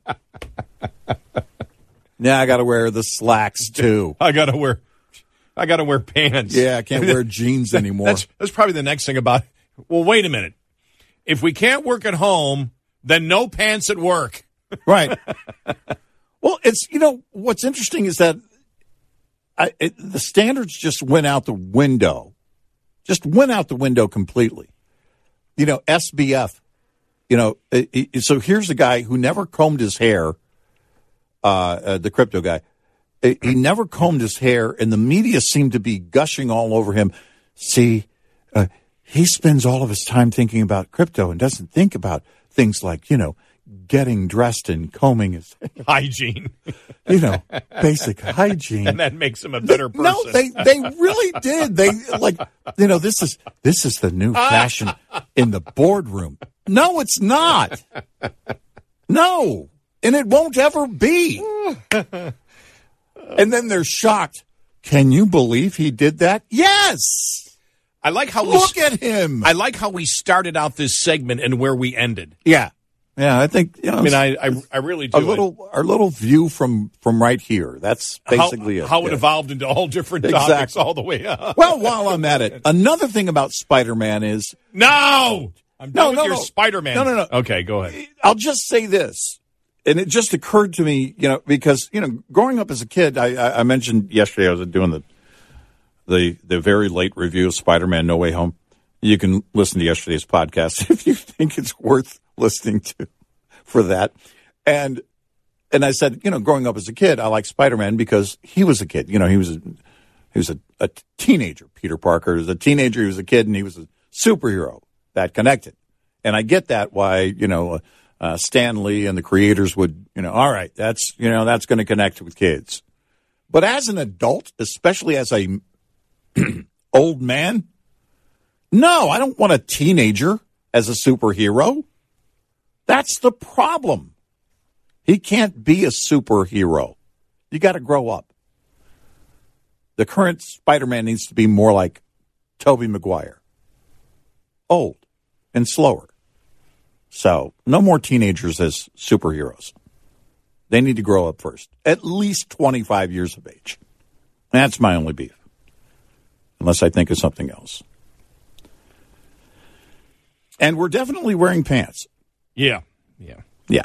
Speaker 10: Now I got to wear the slacks too.
Speaker 4: I got to wear pants.
Speaker 10: Yeah, I can't wear jeans anymore.
Speaker 4: That's probably the next thing about, well, wait a minute. If we can't work at home, then no pants at work.
Speaker 10: Right. Well, it's, what's interesting is that the standards just went out the window. Just went out the window completely. SBF, so here's a guy who never combed his hair, the crypto guy. He never combed his hair, and the media seemed to be gushing all over him. See, he spends all of his time thinking about crypto and doesn't think about things like, getting dressed and combing his hair.
Speaker 4: Hygiene.
Speaker 10: Basic hygiene.
Speaker 4: And that makes him a better person.
Speaker 10: No, they really did. They this is the new fashion in the boardroom. No, it's not. No. And it won't ever be. And then they're shocked. Can you believe he did that? Yes.
Speaker 4: I like how
Speaker 10: Look at him.
Speaker 4: I like how we started out this segment and where we ended.
Speaker 10: Yeah. Yeah, I think,
Speaker 4: I really do.
Speaker 10: Our little view from right here. That's basically
Speaker 4: how it evolved into all different topics all the way up.
Speaker 10: Well, while I'm at it, another thing about Spider-Man is...
Speaker 4: No! I'm done with your Spider-Man.
Speaker 10: No.
Speaker 4: Okay, go ahead.
Speaker 10: I'll just say this. And it just occurred to me, because, growing up as a kid, I mentioned yesterday I was doing the very late review of Spider-Man No Way Home. You can listen to yesterday's podcast if you think it's worth listening to for that. And I said, growing up as a kid, I like Spider-Man because he was a kid. He was a teenager. Peter Parker was a teenager. He was a kid, and he was a superhero. That connected. And I get that why, Stan Lee and the creators would, all right, that's going to connect with kids. But as an adult, especially as a old man, no, I don't want a teenager as a superhero. That's the problem. He can't be a superhero. You got to grow up. The current Spider-Man needs to be more like Tobey Maguire. Old and slower. So, no more teenagers as superheroes. They need to grow up first. At least 25 years of age. That's my only beef. Unless I think of something else. And we're definitely wearing pants.
Speaker 4: Yeah.
Speaker 10: Yeah.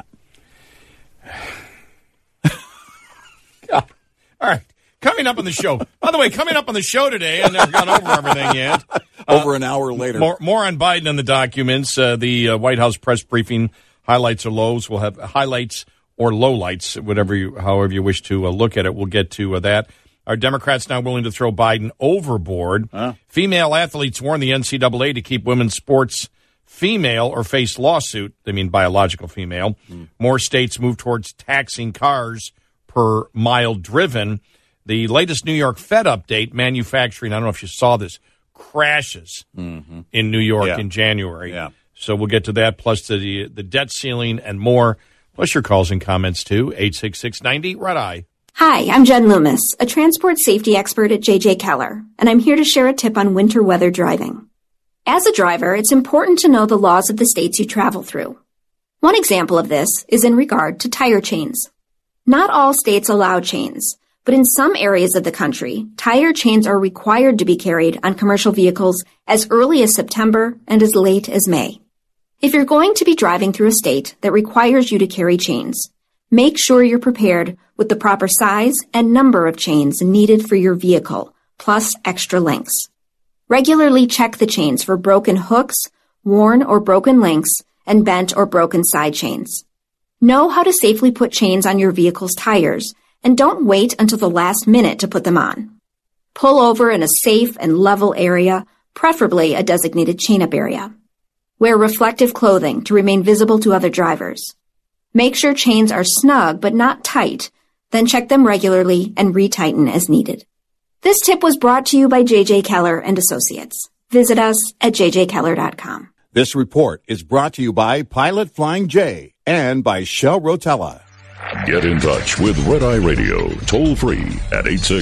Speaker 4: God. All right. Coming up on the show. By the way, coming up on the show today, I never gone over everything yet.
Speaker 10: Over an hour later.
Speaker 4: More on Biden and the documents. The White House press briefing, highlights or lows. We'll have highlights or lowlights, however you wish to look at it. We'll get to that. Are Democrats now willing to throw Biden overboard? Female athletes warn the NCAA to keep women's sports female or face lawsuit. They mean biological female. More states move towards taxing cars per mile driven. The latest New York Fed update, manufacturing, I don't know if you saw this, crashes in New York in January.
Speaker 10: Yeah.
Speaker 4: So we'll get to that, plus the debt ceiling and more, plus your calls and comments too, 866-90-RED-EYE.
Speaker 17: Hi, I'm Jen Loomis, a transport safety expert at JJ Keller, and I'm here to share a tip on winter weather driving. As a driver, it's important to know the laws of the states you travel through. One example of this is in regard to tire chains. Not all states allow chains, but in some areas of the country, tire chains are required to be carried on commercial vehicles as early as September and as late as May. If you're going to be driving through a state that requires you to carry chains, make sure you're prepared with the proper size and number of chains needed for your vehicle, plus extra links. Regularly check the chains for broken hooks, worn or broken links, and bent or broken side chains. Know how to safely put chains on your vehicle's tires, and don't wait until the last minute to put them on. Pull over in a safe and level area, preferably a designated chain-up area. Wear reflective clothing to remain visible to other drivers. Make sure chains are snug but not tight, then check them regularly and retighten as needed. This tip was brought to you by JJ Keller and Associates. Visit us at jjkeller.com.
Speaker 1: This report is brought to you by Pilot Flying J and by Shell Rotella.
Speaker 3: Get in touch with Red Eye Radio, toll free at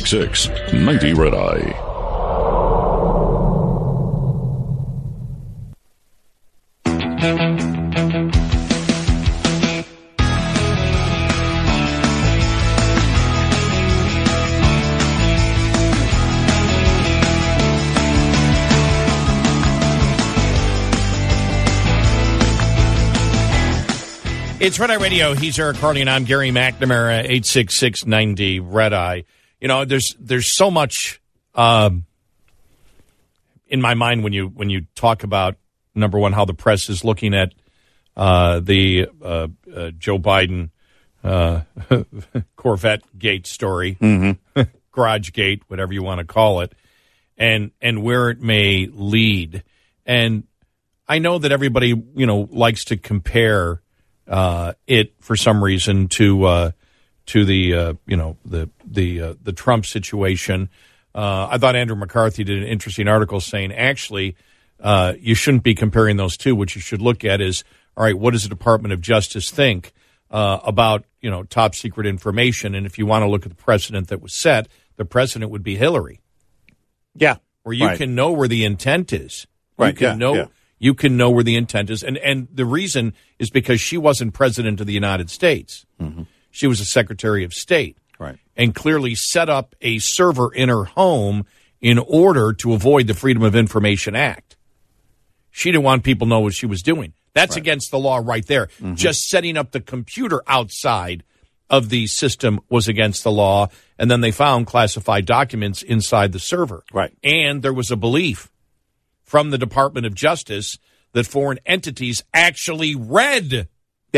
Speaker 3: 866-90-RED-EYE.
Speaker 4: It's Red Eye Radio. He's Eric Carly, and I'm Gary McNamara, 866-90-RED-EYE. You know, there's so much in my mind when you talk about, number one, how the press is looking at the Joe Biden Corvette Gate story, Garage Gate, whatever you want to call it, and where it may lead. And I know that everybody, likes to compare it for some reason to the Trump situation. I thought Andrew McCarthy did an interesting article saying actually you shouldn't be comparing those two. What you should look at is, all right, what does the Department of Justice think about top secret information? And if you want to look at the precedent that was set, the precedent would be Hillary.
Speaker 10: Yeah,
Speaker 4: where you can know where the intent is.
Speaker 10: Right.
Speaker 4: You can know. Yeah. You can know where the intent is. And the reason is because she wasn't president of the United States. She was a Secretary of State.
Speaker 10: Right.
Speaker 4: And clearly set up a server in her home in order to avoid the Freedom of Information Act. She didn't want people to know what she was doing. That's against the law right there. Just setting up the computer outside of the system was against the law. And then they found classified documents inside the server.
Speaker 10: Right.
Speaker 4: And there was a belief from the Department of Justice that foreign entities actually read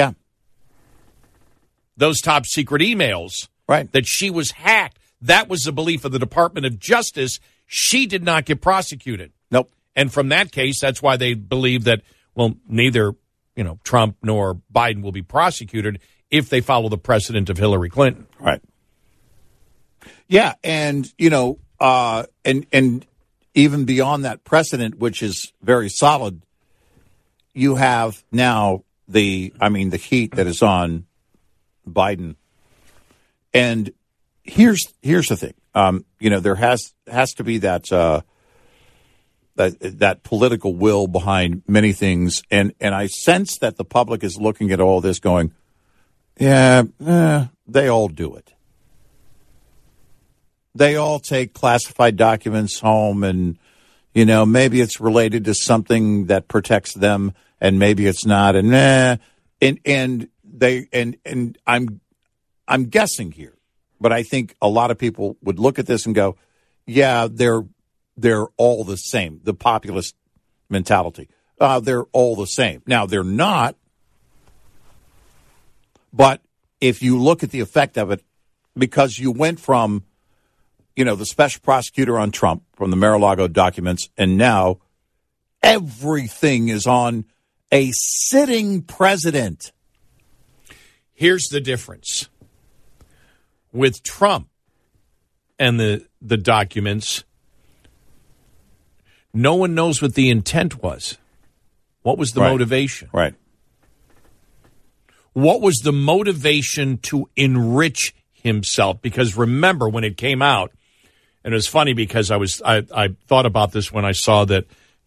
Speaker 4: those top secret emails.
Speaker 10: Right.
Speaker 4: That she was hacked. That was the belief of the Department of Justice. She did not get prosecuted.
Speaker 10: Nope.
Speaker 4: And from that case, that's why they believe that, well, neither, Trump nor Biden will be prosecuted if they follow the precedent of Hillary Clinton.
Speaker 10: Right. Yeah. And, and even beyond that precedent, which is very solid, you have now the heat that is on Biden. And here's the thing. There has to be that political will behind many things. And I sense that the public is looking at all this going, they all do it. They all take classified documents home and maybe it's related to something that protects them, and maybe it's not. And I'm guessing here, but I think a lot of people would look at this and go, yeah, they're all the same. The populist mentality. They're all the same. Now, they're not. But if you look at the effect of it, because you went from, the special prosecutor on Trump from the Mar-a-Lago documents, and now everything is on a sitting president.
Speaker 4: Here's the difference. With Trump and the documents, no one knows what the intent was. What was the motivation?
Speaker 10: Right.
Speaker 4: What was the motivation to enrich himself? Because remember, when it came out, and it was funny because I thought about this when I saw that,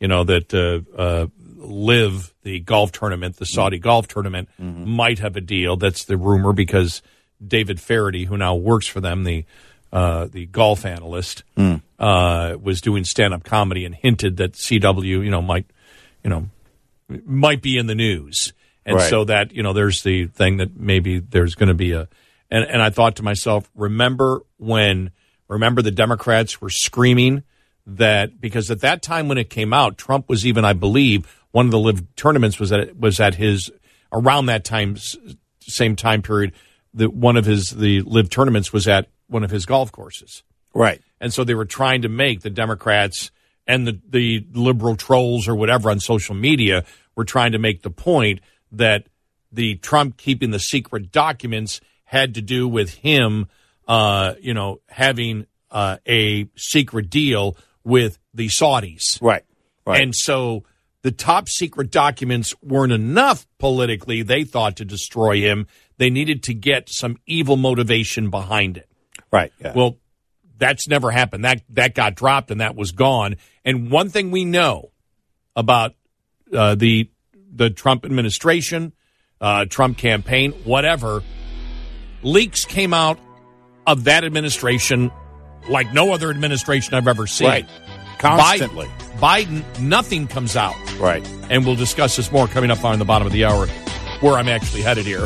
Speaker 4: LIV, the golf tournament, the Saudi golf tournament, might have a deal. That's the rumor, because David Faraday, who now works for them, the golf analyst, was doing stand-up comedy and hinted that CW, might be in the news. And so that, there's the thing that maybe there's going to be and I thought to myself, remember the Democrats were screaming that, because at that time when it came out, Trump was even, I believe, one of the LIV tournaments was at his, around that time, same time period, the LIV tournaments was at one of his golf courses.
Speaker 10: Right.
Speaker 4: And so they were trying to make the Democrats and the liberal trolls or whatever on social media were trying to make the point that the Trump keeping the secret documents had to do with him, having a secret deal with the Saudis.
Speaker 10: Right.
Speaker 4: And so the top secret documents weren't enough politically, they thought, to destroy him. They needed to get some evil motivation behind it.
Speaker 10: Right. Yeah.
Speaker 4: Well, that's never happened. That got dropped and that was gone. And one thing we know about the Trump administration, Trump campaign, whatever, leaks came out of that administration like no other administration I've ever seen.
Speaker 10: Right. Constantly.
Speaker 4: Biden, nothing comes out.
Speaker 10: Right.
Speaker 4: And we'll discuss this more coming up on the bottom of the hour, where I'm actually headed here.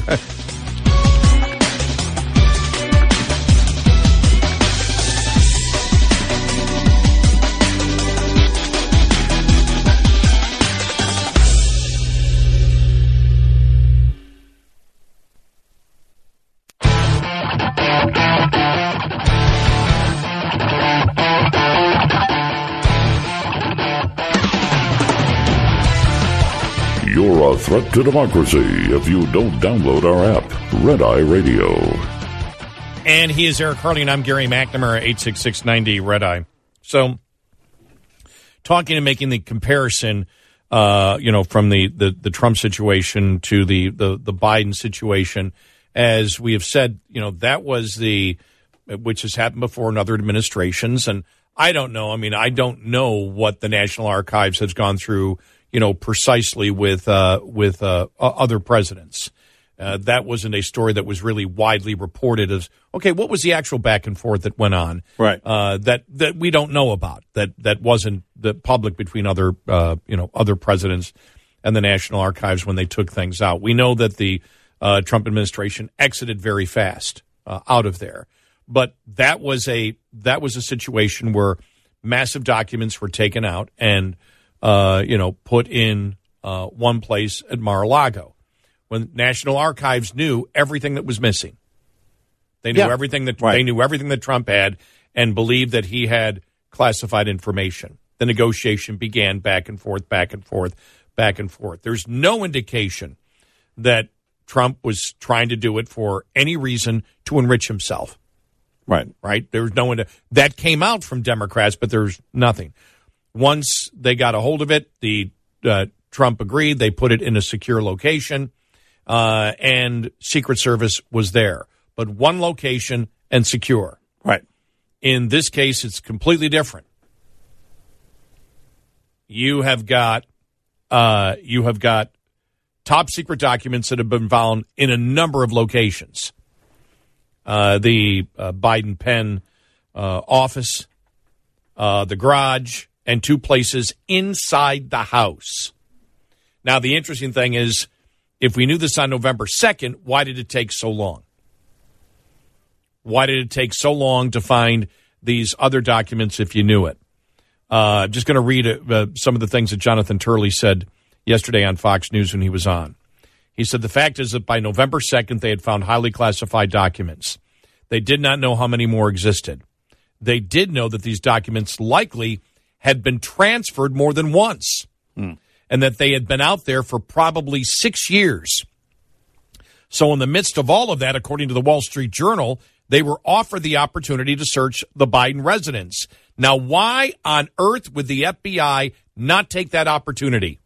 Speaker 3: You're a threat to democracy if you don't download our app, Red Eye Radio.
Speaker 4: And he is Eric Harley, and I'm Gary McNamara, 86690 Red Eye. So, talking and making the comparison, from the Trump situation to the Biden situation, as we have said, that was which has happened before in other administrations. And I don't know. I mean, I don't know what the National Archives has gone through, precisely with other presidents. That wasn't a story that was really widely reported as, okay, what was the actual back and forth that went on?
Speaker 10: Right.
Speaker 4: That we don't know about, that wasn't the public between other presidents and the National Archives when they took things out. We know that the Trump administration exited very fast out of there. But that was a situation where massive documents were taken out and put in one place at Mar-a-Lago, when National Archives knew everything that was missing. They knew everything that they knew everything that Trump had and believed that he had classified information. The negotiation began back and forth, back and forth, back and forth. There's no indication that Trump was trying to do it for any reason to enrich himself. Right. There was no one that came out from Democrats, but there's nothing. Once they got a hold of it, the Trump agreed. They put it in a secure location, and Secret Service was there. But one location and secure.
Speaker 10: Right.
Speaker 4: In this case, it's completely different. You have got top secret documents that have been found in a number of locations. The Biden pen office, the garage, and 2 places inside the house. Now, the interesting thing is, if we knew this on November 2nd, why did it take so long? Why did it take so long to find these other documents if you knew it? I'm just going to read some of the things that Jonathan Turley said yesterday on Fox News when he was on. He said the fact is that by November 2nd, they had found highly classified documents. They did not know how many more existed. They did know that these documents likely had been transferred more than once, and that they had been out there for probably 6 years. So in the midst of all of that, according to the Wall Street Journal, they were offered the opportunity to search the Biden residence. Now, why on earth would the FBI not take that opportunity?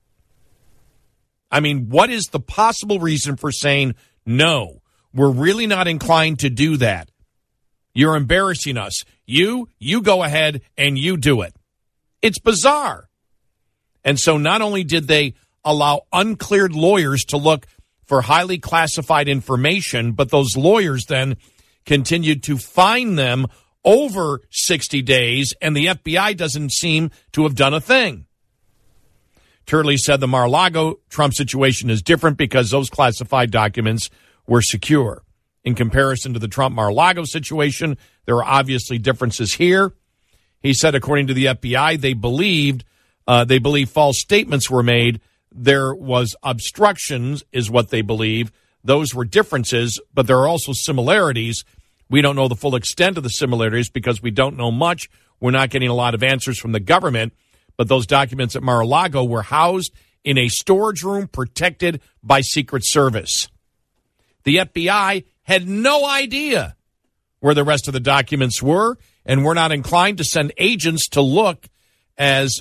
Speaker 4: I mean, what is the possible reason for saying, no, we're really not inclined to do that? You're embarrassing us. You go ahead and you do it. It's bizarre. And so not only did they allow uncleared lawyers to look for highly classified information, but those lawyers then continued to find them over 60 days, and the FBI doesn't seem to have done a thing. Turley said the Mar-a-Lago Trump situation is different because those classified documents were secure. In comparison to the Trump Mar-a-Lago situation, there are obviously differences here. He said, according to the FBI, they believe false statements were made. There was obstructions, is what they believe. Those were differences, but there are also similarities. We don't know the full extent of the similarities because we don't know much. We're not getting a lot of answers from the government. But those documents at Mar-a-Lago were housed in a storage room protected by Secret Service. The FBI had no idea where the rest of the documents were, and were not inclined to send agents to look as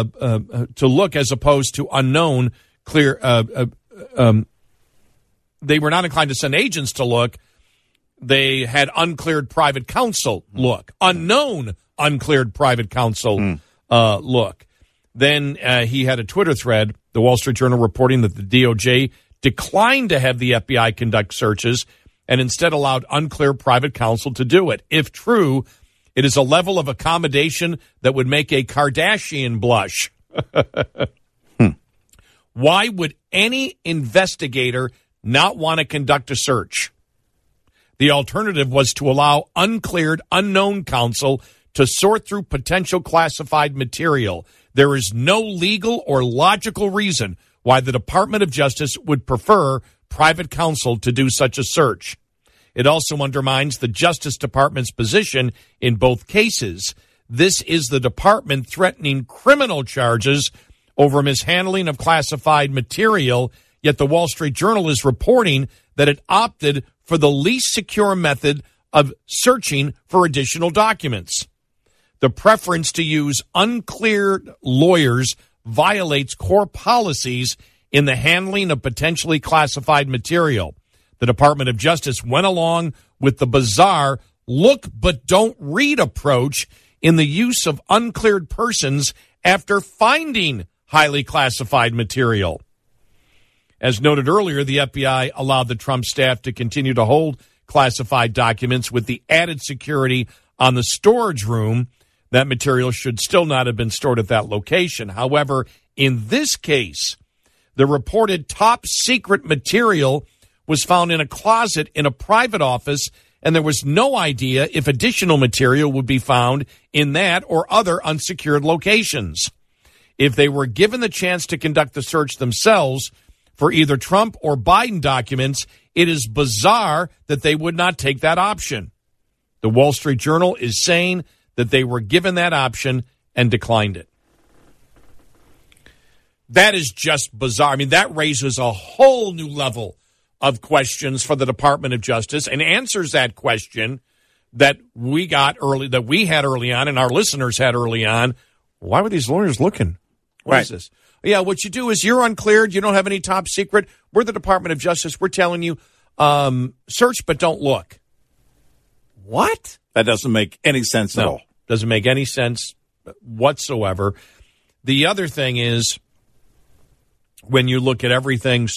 Speaker 4: opposed to unknown clear. They were not inclined to send agents to look. They had uncleared private counsel look, unknown uncleared private counsel look. Then he had a Twitter thread, the Wall Street Journal, reporting that the DOJ declined to have the FBI conduct searches and instead allowed uncleared private counsel to do it. If true, it is a level of accommodation that would make a Kardashian blush. Why would any investigator not want to conduct a search? The alternative was to allow uncleared, unknown counsel to sort through potential classified material. There is no legal or logical reason why the Department of Justice would prefer private counsel to do such a search. It also undermines the Justice Department's position in both cases. This is the department threatening criminal charges over mishandling of classified material, yet the Wall Street Journal is reporting that it opted for the least secure method of searching for additional documents. The preference to use uncleared lawyers violates core policies in the handling of potentially classified material. The Department of Justice went along with the bizarre look but don't read approach in the use of uncleared persons after finding highly classified material. As noted earlier, the FBI allowed the Trump staff to continue to hold classified documents with the added security on the storage room. That material should still not have been stored at that location. However, in this case, the reported top secret material was found in a closet in a private office, and there was no idea if additional material would be found in that or other unsecured locations. If they were given the chance to conduct the search themselves for either Trump or Biden documents, it is bizarre that they would not take that option. The Wall Street Journal is saying that they were given that option and declined it. That is just bizarre. I mean, that raises a whole new level of questions for the Department of Justice and answers that question that we had early on and our listeners had early on. Why were these lawyers looking? What is this? Yeah, what you do is you're uncleared. You don't have any top secret. We're the Department of Justice. We're telling you, search but don't look. What?
Speaker 10: That doesn't make any sense at all.
Speaker 4: Doesn't make any sense whatsoever. The other thing is, when you look at everything,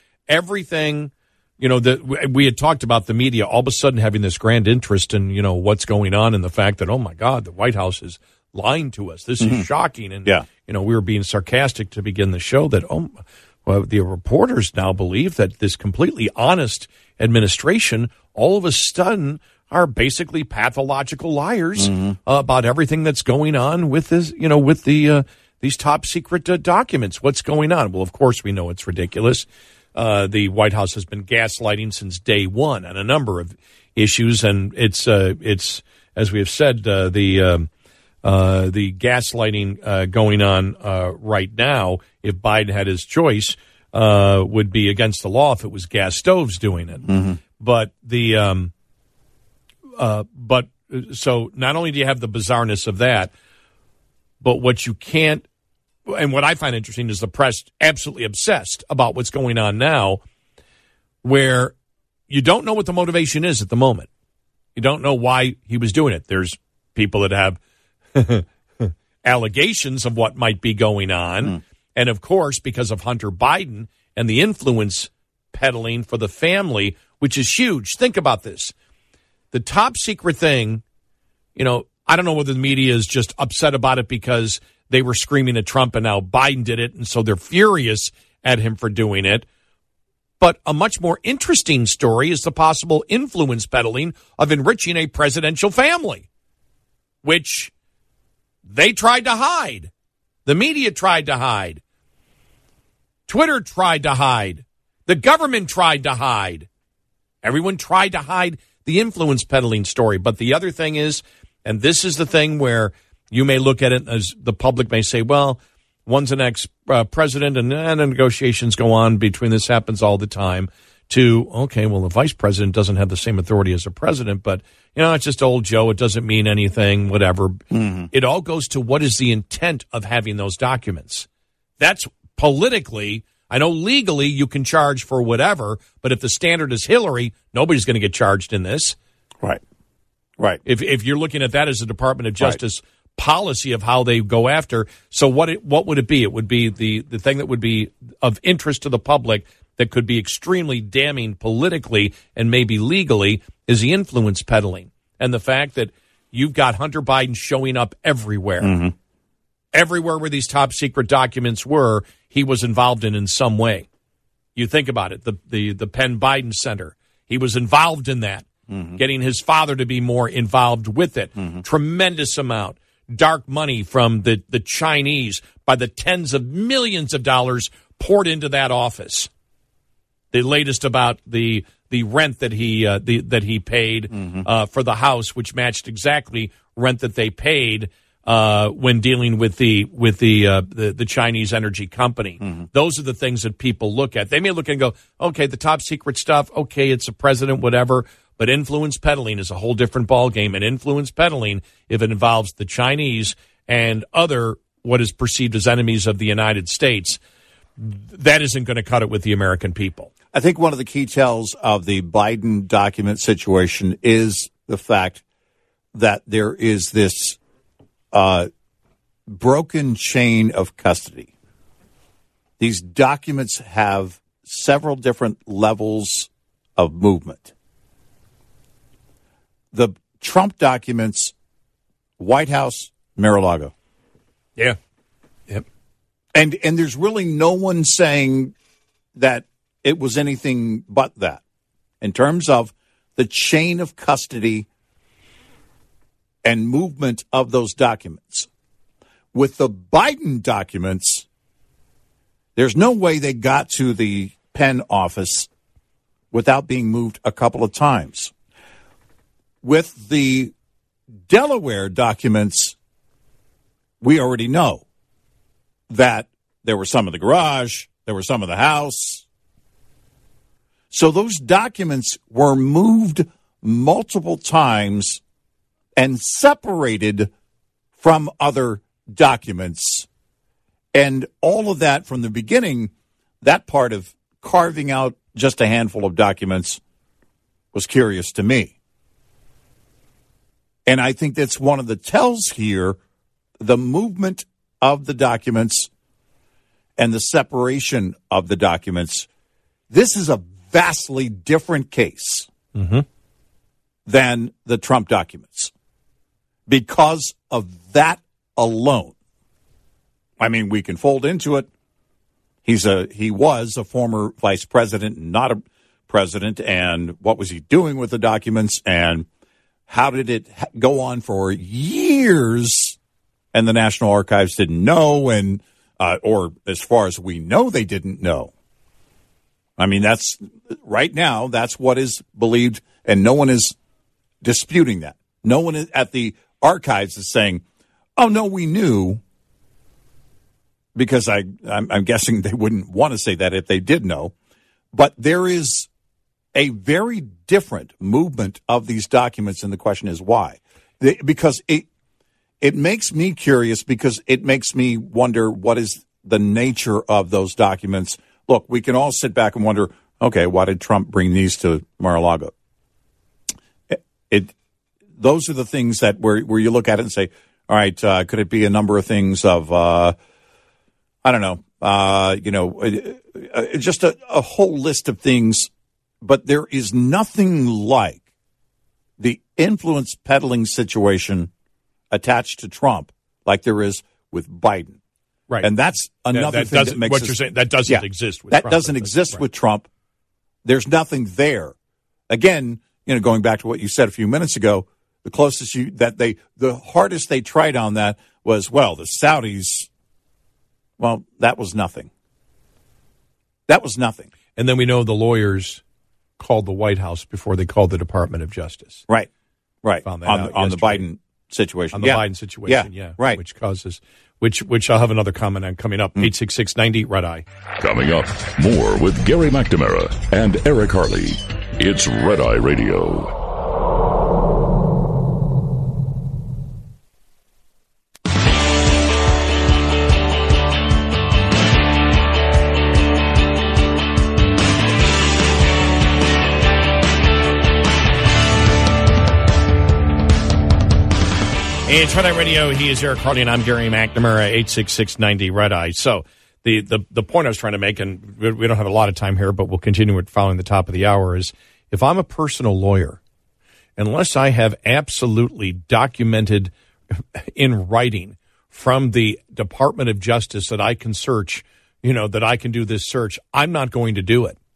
Speaker 4: we had talked about the media all of a sudden having this grand interest in, what's going on and the fact that, oh, my God, the White House is lying to us. This is shocking. And, we were being sarcastic to begin the show that, the reporters now believe that this completely honest administration all of a sudden are basically pathological liars about everything that's going on with this, with these top secret documents. What's going on? Well, of course, we know it's ridiculous. The White House has been gaslighting since day one on a number of issues, and it's as we have said, the gaslighting going on right now, if Biden had his choice, would be against the law if it was gas stoves doing it. But so not only do you have the bizarreness of that, but what you can't, and what I find interesting is the press absolutely obsessed about what's going on now, where you don't know what the motivation is at the moment. You don't know why he was doing it. There's people that have allegations of what might be going on. And, of course, because of Hunter Biden and the influence peddling for the family, which is huge. Think about this. The top secret thing, I don't know whether the media is just upset about it because they were screaming at Trump and now Biden did it, and so they're furious at him for doing it. But a much more interesting story is the possible influence peddling of enriching a presidential family, which they tried to hide. The media tried to hide. Twitter tried to hide. The government tried to hide. Everyone tried to hide the influence peddling story. But the other thing is, and this is the thing where you may look at it as the public may say, well, one's an ex-president and the negotiations go on between, this happens all the time, to, okay, well, the vice president doesn't have the same authority as a president, but, it's just old Joe. It doesn't mean anything, whatever. It all goes to what is the intent of having those documents. That's politically, I know legally you can charge for whatever, but if the standard is Hillary, nobody's going to get charged in this.
Speaker 10: Right.
Speaker 4: If you're looking at that as a Department of Justice policy of how they go after, so what would it be? It would be the thing that would be of interest to the public that could be extremely damning politically and maybe legally is the influence peddling. And the fact that you've got Hunter Biden showing up everywhere. Everywhere where these top secret documents were, he was involved in some way. You think about it, the Penn Biden Center, he was involved in that, getting his father to be more involved with it. Tremendous amount. Dark money from the Chinese by the tens of millions of dollars poured into that office. The latest about the rent that he paid for the house, which matched exactly rent that they paid when dealing with the Chinese energy company. Those are the things that people look at. They may look and go, okay, the top secret stuff, okay, it's a president, whatever. But influence peddling is a whole different ballgame. And influence peddling, if it involves the Chinese and other what is perceived as enemies of the United States, that isn't going to cut it with the American people.
Speaker 10: I think one of the key tells of the Biden document situation is the fact that there is this broken chain of custody. These documents have several different levels of movement. The Trump documents, White House, Mar-a-Lago.
Speaker 4: Yeah. Yep.
Speaker 10: And there's really no one saying that it was anything but that. In terms of the chain of custody and movement of those documents. With the Biden documents, there's no way they got to the Penn office without being moved a couple of times. With the Delaware documents, we already know that there were some in the garage, there were some in the house. So those documents were moved multiple times and separated from other documents. And all of that from the beginning, that part of carving out just a handful of documents was curious to me. And I think that's one of the tells here, the movement of the documents and the separation of the documents. This is a vastly different case than the Trump documents because of that alone. I mean, we can fold into it. He was a former vice president, not a president, and what was he doing with the documents, and how did it go on for years, and the National Archives didn't know, and or as far as we know, they didn't know. I mean, that's right now, that's what is believed, and no one is disputing that. No one at the archives is saying, oh, no, we knew, because I'm guessing they wouldn't want to say that if they did know. But there is a very different movement of these documents, and the question is why. Because it makes me curious, because it makes me wonder what is the nature of those documents. Look, we can all sit back and wonder, okay, why did Trump bring these to Mar-a-Lago? Those are the things that where you look at it and say, all right, could it be a number of things of, I don't know, just a whole list of things. But there is nothing like the influence peddling situation attached to Trump like there is with Biden.
Speaker 4: Right.
Speaker 10: And that's another thing that makes
Speaker 4: what you're saying, that doesn't exist with Trump.
Speaker 10: That doesn't exist with Trump. There's nothing there. Again, going back to what you said a few minutes ago, the closest the hardest they tried on that was, well, the Saudis. Well, that was nothing. That was nothing.
Speaker 4: And then we know the lawyers called the White House before they called the Department of Justice.
Speaker 10: Right.
Speaker 4: Found that
Speaker 10: on the Biden situation.
Speaker 4: On the Biden situation, yeah.
Speaker 10: Right.
Speaker 4: Which causes, which I'll have another comment on coming up. 866-90 Red Eye.
Speaker 3: Coming up, more with Gary McNamara and Eric Harley. It's Red Eye Radio.
Speaker 4: It's Red Eye Radio. He is Eric Harley, and I'm Gary McNamara, 866-90 Red Eye. So the point I was trying to make, and we don't have a lot of time here, but we'll continue it following the top of the hour, is if I'm a personal lawyer, unless I have absolutely documented in writing from the Department of Justice that I can search, that I can do this search, I'm not going to do it.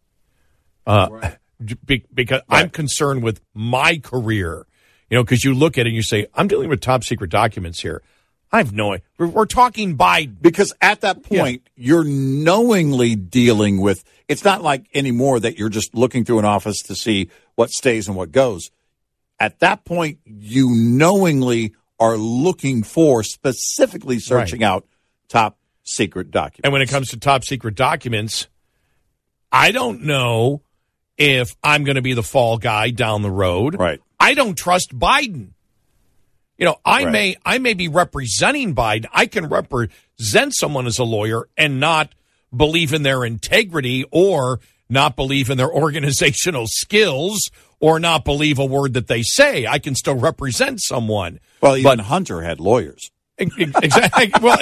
Speaker 4: Because I'm concerned with my career. Because you look at it and you say, I'm dealing with top secret documents here. I have no idea. We're talking Biden.
Speaker 10: Because at that point, you're knowingly dealing with, it's not like anymore that you're just looking through an office to see what stays and what goes. At that point, you knowingly are looking for, specifically searching out top secret documents.
Speaker 4: And when it comes to top secret documents, I don't know if I'm going to be the fall guy down the road.
Speaker 10: Right.
Speaker 4: I don't trust Biden. I may be representing Biden. I can represent someone as a lawyer and not believe in their integrity or not believe in their organizational skills or not believe a word that they say. I can still represent someone.
Speaker 10: Well, even Hunter had lawyers.
Speaker 4: Exactly. Well,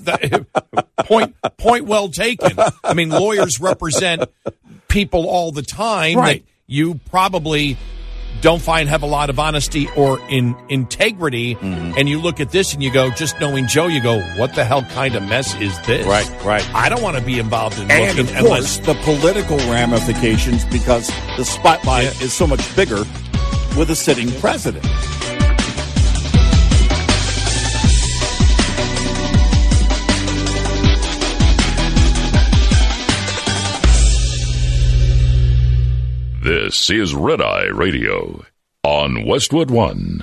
Speaker 4: point well taken. I mean, lawyers represent people all the time that you probably don't have a lot of honesty or integrity, and you look at this and you go, just knowing Joe, you go, what the hell kind of mess is this?
Speaker 10: Right.
Speaker 4: I don't want to be involved in
Speaker 10: and
Speaker 4: looking.
Speaker 10: And, of course, the political ramifications, because the spotlight is so much bigger with a sitting president.
Speaker 3: This is Red Eye Radio on Westwood One.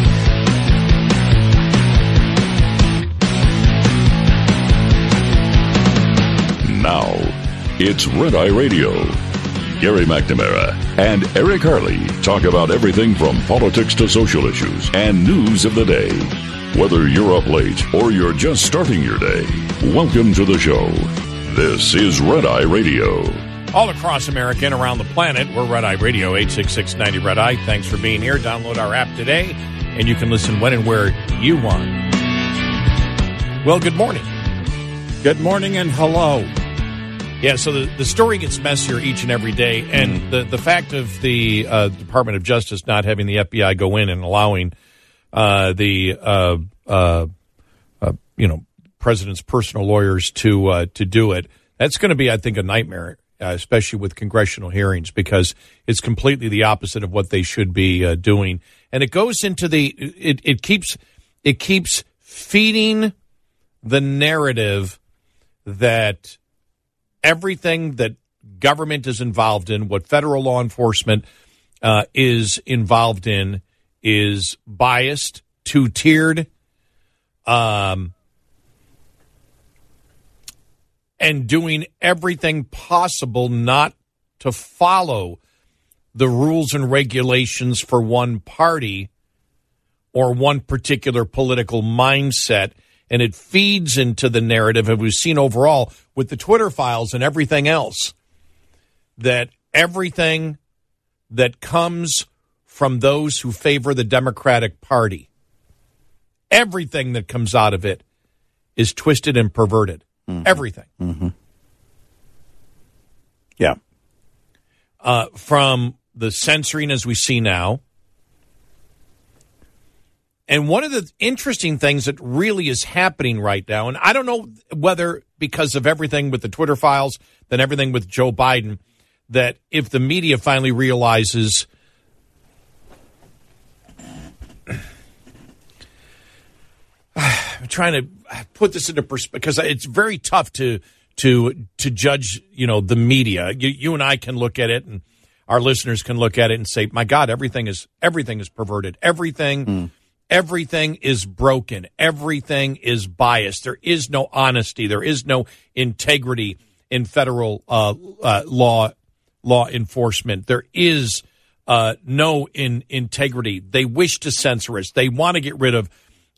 Speaker 3: Now, it's Red Eye Radio. Gary McNamara and Eric Harley talk about everything from politics to social issues and news of the day. Whether you're up late or you're just starting your day, welcome to the show. This is Red Eye Radio.
Speaker 4: All across America and around the planet, we're Red Eye Radio, 866-90 Red Eye. Thanks for being here. Download our app today, and you can listen when and where you want. Well, good morning.
Speaker 10: Good morning and hello.
Speaker 4: Yeah, so the story gets messier each and every day, and the fact of the Department of Justice not having the FBI go in and allowing the president's personal lawyers to do it. That's going to be, I think, a nightmare, especially with congressional hearings, because it's completely the opposite of what they should be doing. And it goes into it keeps feeding the narrative that everything that government is involved in, what federal law enforcement is involved in, is biased, two-tiered, and doing everything possible not to follow the rules and regulations for one party or one particular political mindset. And it feeds into the narrative, as we've seen overall with the Twitter files and everything else, that everything that comes from those who favor the Democratic Party, everything that comes out of it is twisted and perverted. Mm-hmm. Everything.
Speaker 10: Mm-hmm. Yeah.
Speaker 4: From the censoring as we see now. And one of the interesting things that really is happening right now, and I don't know whether because of everything with the Twitter files, then everything with Joe Biden, that if the media finally realizes I'm trying to put this into perspective because it's very tough to judge, the media. You and I can look at it, and our listeners can look at it and say, "My God, everything is perverted. Everything is broken. Everything is biased. There is no honesty. There is no integrity in federal law enforcement. There is no integrity. They wish to censor us. They want to get rid of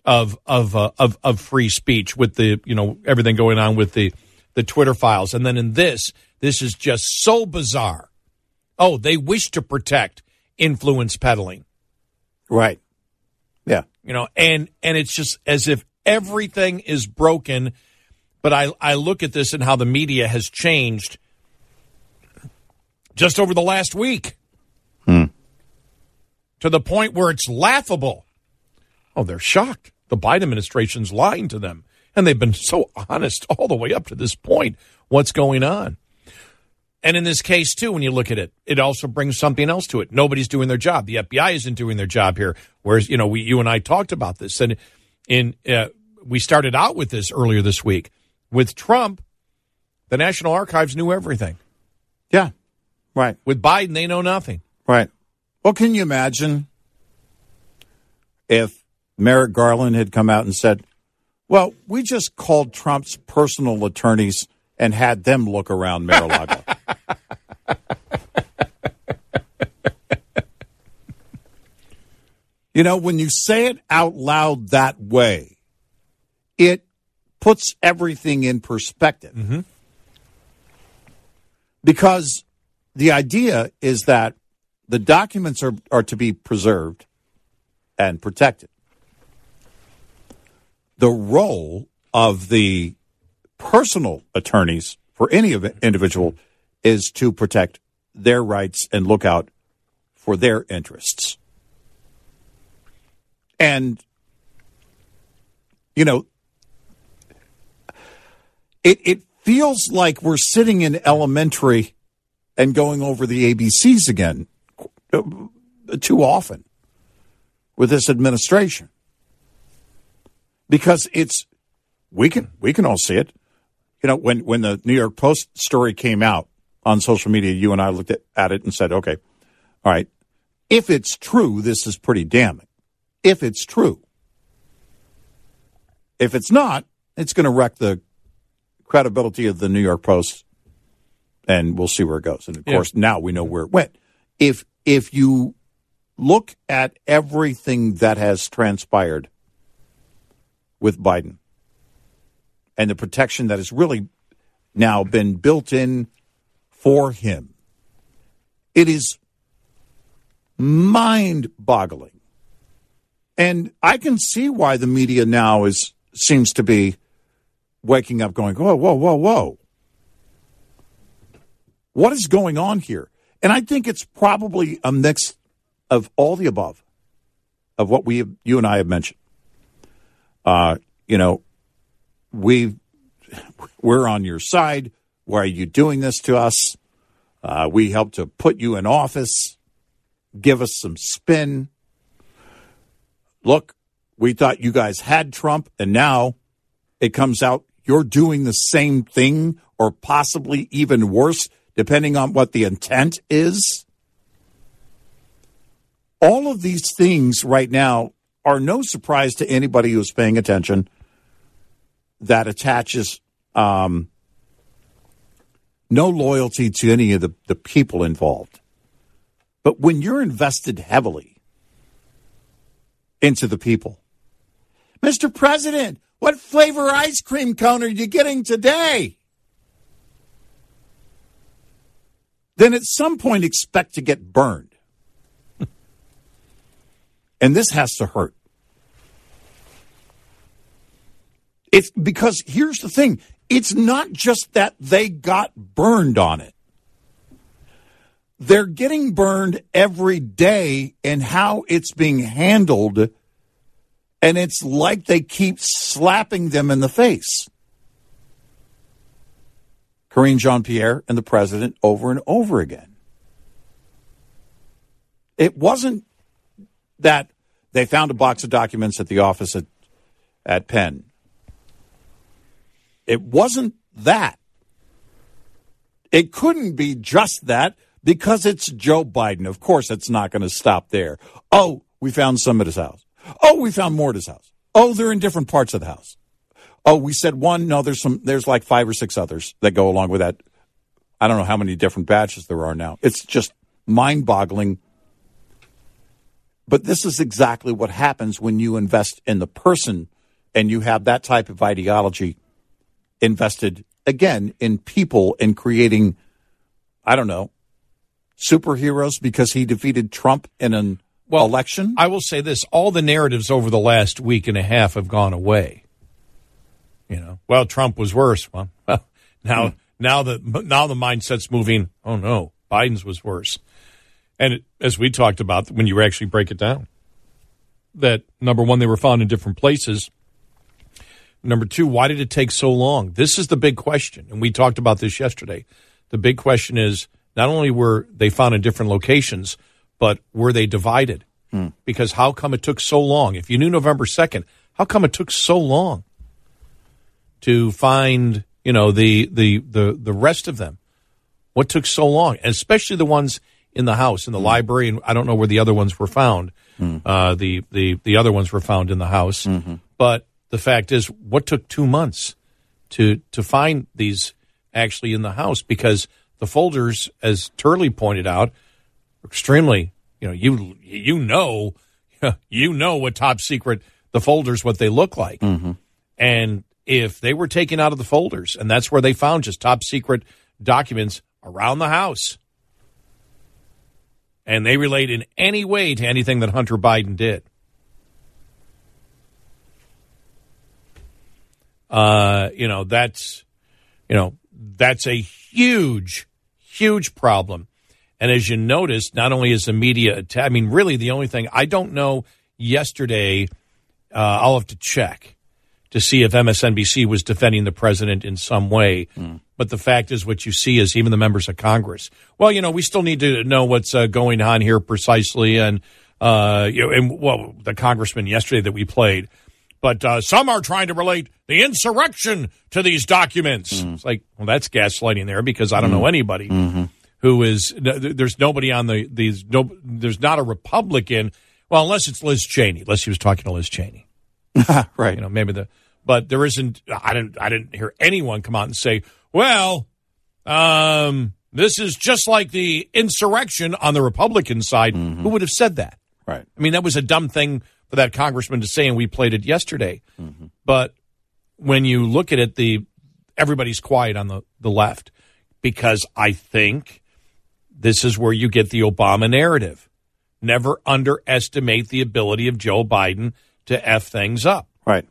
Speaker 4: free speech with the everything going on with the Twitter files. And then in this is just so bizarre. Oh, they wish to protect influence peddling.
Speaker 10: Right. Yeah.
Speaker 4: And it's just as if everything is broken. But I look at this and how the media has changed just over the last week to the point where it's laughable. Oh, they're shocked. The Biden administration's lying to them. And they've been so honest all the way up to this point. What's going on? And in this case, too, when you look at it, it also brings something else to it. Nobody's doing their job. The FBI isn't doing their job here. Whereas, you and I talked about this. And we started out with this earlier this week. With Trump, the National Archives knew everything.
Speaker 10: Yeah, right.
Speaker 4: With Biden, they know nothing.
Speaker 10: Right. Well, can you imagine if Merrick Garland had come out and said, well, we just called Trump's personal attorneys and had them look around Mar-a-Lago. When you say it out loud that way, it puts everything in perspective.
Speaker 4: Mm-hmm.
Speaker 10: Because the idea is that the documents are to be preserved and protected. The role of the personal attorneys for any individual is to protect their rights and look out for their interests. And, it feels like we're sitting in elementary and going over the ABCs again too often with this administration. Because we can all see it. When the New York Post story came out on social media, you and I looked at it and said, okay, all right, if it's true, this is pretty damning. If it's true. If it's not, it's going to wreck the credibility of the New York Post, and we'll see where it goes. And, of course, now we know where it went. If you look at everything that has transpired with Biden and the protection that has really now been built in for him, it is mind-boggling. And I can see why the media now seems to be waking up going, whoa, whoa, whoa, whoa. What is going on here? And I think it's probably a mix of all the above, of what you and I have mentioned. we're on your side. Why are you doing this to us? We helped to put you in office. Give us some spin. Look, we thought you guys had Trump, and now it comes out you're doing the same thing or possibly even worse, depending on what the intent is. All of these things right now are no surprise to anybody who's paying attention that attaches no loyalty to any of the people involved. But when you're invested heavily into the people, Mr. President, what flavor ice cream cone are you getting today? Then at some point expect to get burned. And this has to hurt. It's because here's the thing. It's not just that they got burned on it. They're getting burned every day in how it's being handled. And it's like they keep slapping them in the face. Karine Jean-Pierre and the president over and over again. It wasn't that they found a box of documents at the office at Penn. It wasn't that. It couldn't be just that because it's Joe Biden. Of course, it's not going to stop there. Oh, we found some at his house. Oh, we found more at his house. Oh, they're in different parts of the house. Oh, we said one. No, there's like 5 or 6 others that go along with that. I don't know how many different batches there are now. It's just mind-boggling. But this is exactly what happens when you invest in the person and you have that type of ideology invested, again, in people and creating, I don't know, superheroes because he defeated Trump in an election?
Speaker 4: I will say this. All the narratives over the last week and a half have gone away. You know, well, Trump was worse. Well, now the mindset's moving, oh, no, Biden's was worse. And as we talked about, when you actually break it down, that, number one, they were found in different places. Number two, why did it take so long? This is the big question, and we talked about this yesterday. The big question is, not only were they found in different locations, but were they divided? Because how come it took so long? If you knew November 2nd, how come it took so long to find, the rest of them? What took so long? And especially the ones in the house, in the library, and I don't know where the other ones were found. The other ones were found in the house. But the fact is, what took 2 months to find these actually in the house? Because the folders, as Turley pointed out, are extremely, you know what top secret, the folders, what they look like. And if they were taken out of the folders, and that's where they found just top secret documents around the house, and they relate in any way to anything that Hunter Biden did, that's a huge, huge problem. And as you noticed, not only is the media, really the only thing, I don't know yesterday, I'll have to check to see if MSNBC was defending the president in some way. But the fact is, what you see is even the members of Congress. Well, we still need to know what's going on here precisely. And, the congressman yesterday that we played. But some are trying to relate the insurrection to these documents. It's like, well, that's gaslighting there, because I don't know anybody who is, there's nobody on there's not a Republican, well, unless it's Liz Cheney, unless he was talking to Liz Cheney.
Speaker 10: Right.
Speaker 4: But there isn't, I didn't hear anyone come out and say, well, this is just like the insurrection on the Republican side. Who would have said that?
Speaker 10: Right.
Speaker 4: That was a dumb thing for that congressman to say, and we played it yesterday. But when you look at it, everybody's quiet on the left, because I think this is where you get the Obama narrative. Never underestimate the ability of Joe Biden to F things up.
Speaker 10: Right.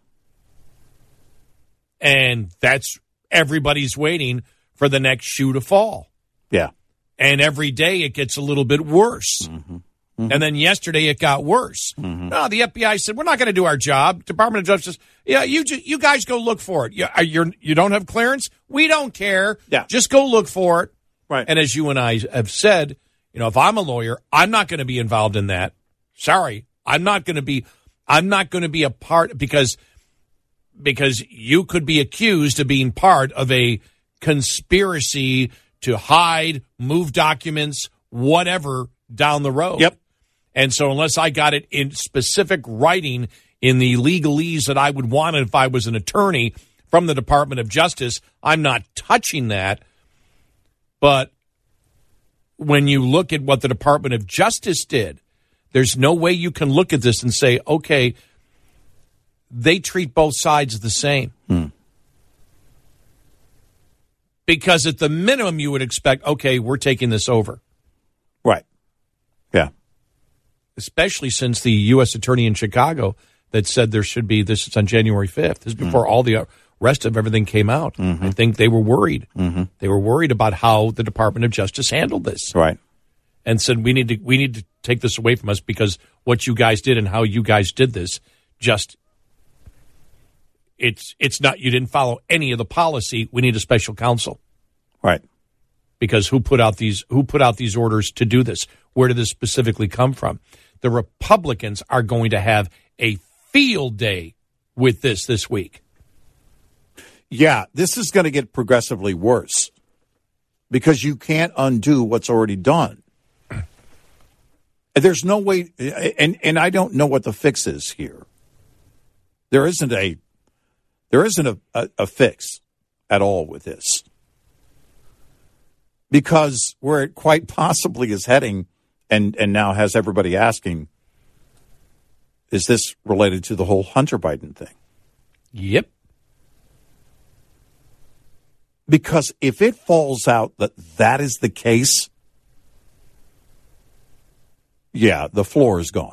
Speaker 4: And that's, everybody's waiting for the next shoe to fall.
Speaker 10: Yeah.
Speaker 4: And every day it gets a little bit worse.
Speaker 10: Mm-hmm.
Speaker 4: And then yesterday it got worse.
Speaker 10: Mm-hmm.
Speaker 4: No, the FBI said, we're not going to do our job. Department of Justice, yeah, you guys go look for it. You don't have clearance? We don't care.
Speaker 10: Yeah.
Speaker 4: Just go look for it.
Speaker 10: Right.
Speaker 4: And as you and I have said, if I'm a lawyer, I'm not going to be involved in that. Sorry. I'm not going to be a part because you could be accused of being part of a conspiracy to hide, move documents, whatever down the road.
Speaker 10: Yep.
Speaker 4: And so unless I got it in specific writing in the legalese that I would want if I was an attorney from the Department of Justice, I'm not touching that. But when you look at what the Department of Justice did, there's no way you can look at this and say, okay, they treat both sides the same. Because at the minimum you would expect, okay, we're taking this over.
Speaker 10: Right. Yeah.
Speaker 4: Especially since the U.S. attorney in Chicago that said there should be, this is on January 5th. This is before all the rest of everything came out.
Speaker 10: Mm-hmm.
Speaker 4: I think they were worried.
Speaker 10: Mm-hmm.
Speaker 4: They were worried about how the Department of Justice handled this.
Speaker 10: Right.
Speaker 4: And said, we need to take this away from us because what you guys did and how you guys did this just, it's not, you didn't follow any of the policy. We need a special counsel.
Speaker 10: Right.
Speaker 4: Because who put out these orders to do this? Where did this specifically come from? The Republicans are going to have a field day with this week.
Speaker 10: Yeah, this is going to get progressively worse because you can't undo what's already done. There's no way, and I don't know what the fix is here. There isn't a fix at all with this. Because where it quite possibly is heading, and now has everybody asking, is this related to the whole Hunter Biden thing?
Speaker 4: Yep.
Speaker 10: Because if it falls out that is the case, yeah, the floor is gone.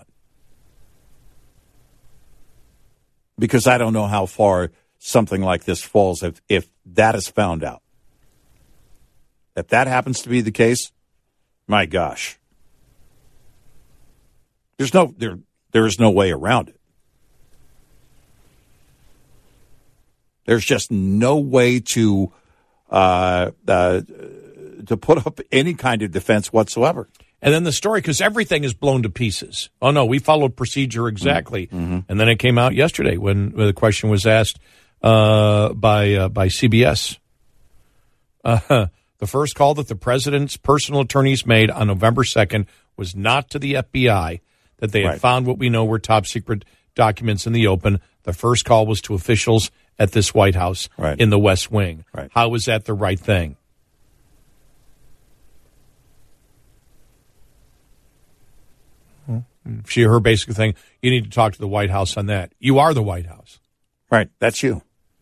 Speaker 10: Because I don't know how far something like this falls if that is found out. If that happens to be the case, my gosh. There is no way around it. There's just no way to put up any kind of defense whatsoever.
Speaker 4: And then the story, because everything is blown to pieces. Oh, no, we followed procedure exactly.
Speaker 10: Mm-hmm.
Speaker 4: And then it came out yesterday when the question was asked by CBS. The first call that the president's personal attorneys made on November 2nd was not to the FBI, that they had found what we know were top secret documents in the open. The first call was to officials at this White House in the West Wing.
Speaker 10: Right.
Speaker 4: How was that the right thing? Her basic thing, you need to talk to the White House on that. You are the White House.
Speaker 10: Right, that's you.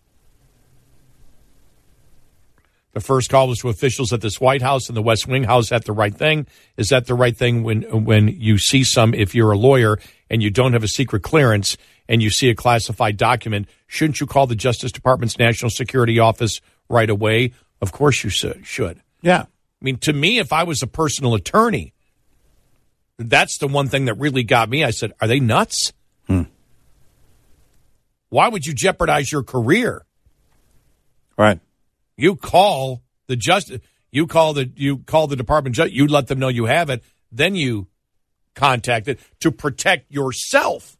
Speaker 4: The first call was to officials at this White House and the West Wing. How is that the right thing? Is that the right thing when you see if you're a lawyer and you don't have a secret clearance and you see a classified document, shouldn't you call the Justice Department's National Security Office right away? Of course you should.
Speaker 10: Yeah.
Speaker 4: I mean, to me, if I was a personal attorney, that's the one thing that really got me. I said, are they nuts? Why would you jeopardize your career?
Speaker 10: Right.
Speaker 4: You call the Department of Justice, you let them know you have it, then you contact it to protect yourself.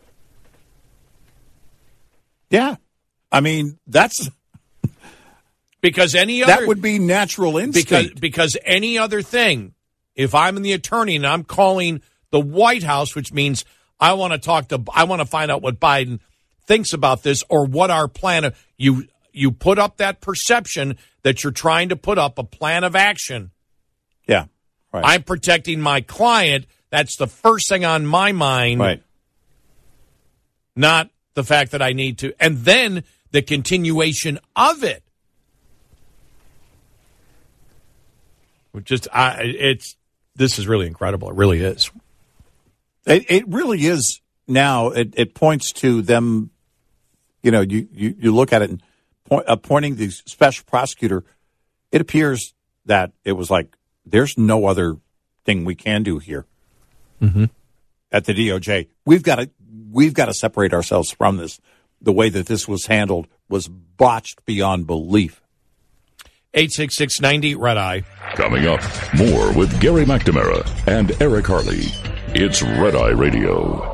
Speaker 10: Yeah. I mean, that's
Speaker 4: because any other
Speaker 10: that would be natural instinct.
Speaker 4: Because any other thing, if I'm in the attorney and I'm calling the White House, which means I want to find out what Biden thinks about this or what our plan you put up that perception that you're trying to put up a plan of action.
Speaker 10: Yeah. Right.
Speaker 4: I'm protecting my client. That's the first thing on my mind.
Speaker 10: Right.
Speaker 4: Not the fact that I need to. And then the continuation of it. This is really incredible. It really is.
Speaker 10: It really is now. It points to them, you look at it and appointing the special prosecutor, it appears that it was like, there's no other thing we can do here. at the DOJ. We've got to separate ourselves from this. The way that this was handled was botched beyond belief.
Speaker 4: 866-90 Red Eye.
Speaker 3: Coming up, more with Gary McNamara and Eric Harley. It's Red Eye Radio.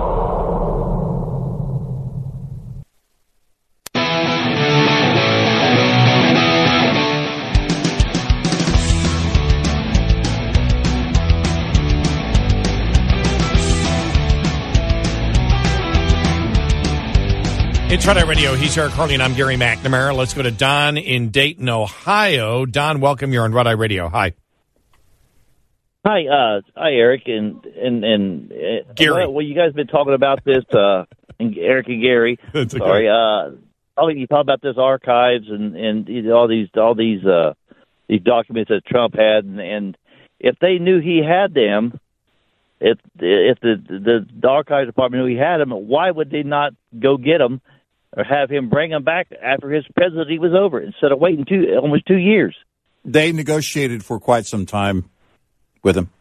Speaker 4: It's Red Eye Radio. He's Eric Harley, and I'm Gary McNamara. Let's go to Don in Dayton, Ohio. Don, welcome. You're on Red Eye Radio. Hi.
Speaker 18: Hi, Eric and
Speaker 4: Gary.
Speaker 18: Well, you guys have been talking about this, and Eric and Gary.
Speaker 4: That's okay.
Speaker 18: Sorry. You talk about this archives and all these documents that Trump had, and if they knew he had them, if the archives department knew he had them, why would they not go get them or have him bring them back after his presidency was over instead of waiting almost 2 years?
Speaker 10: They negotiated for quite some time with him.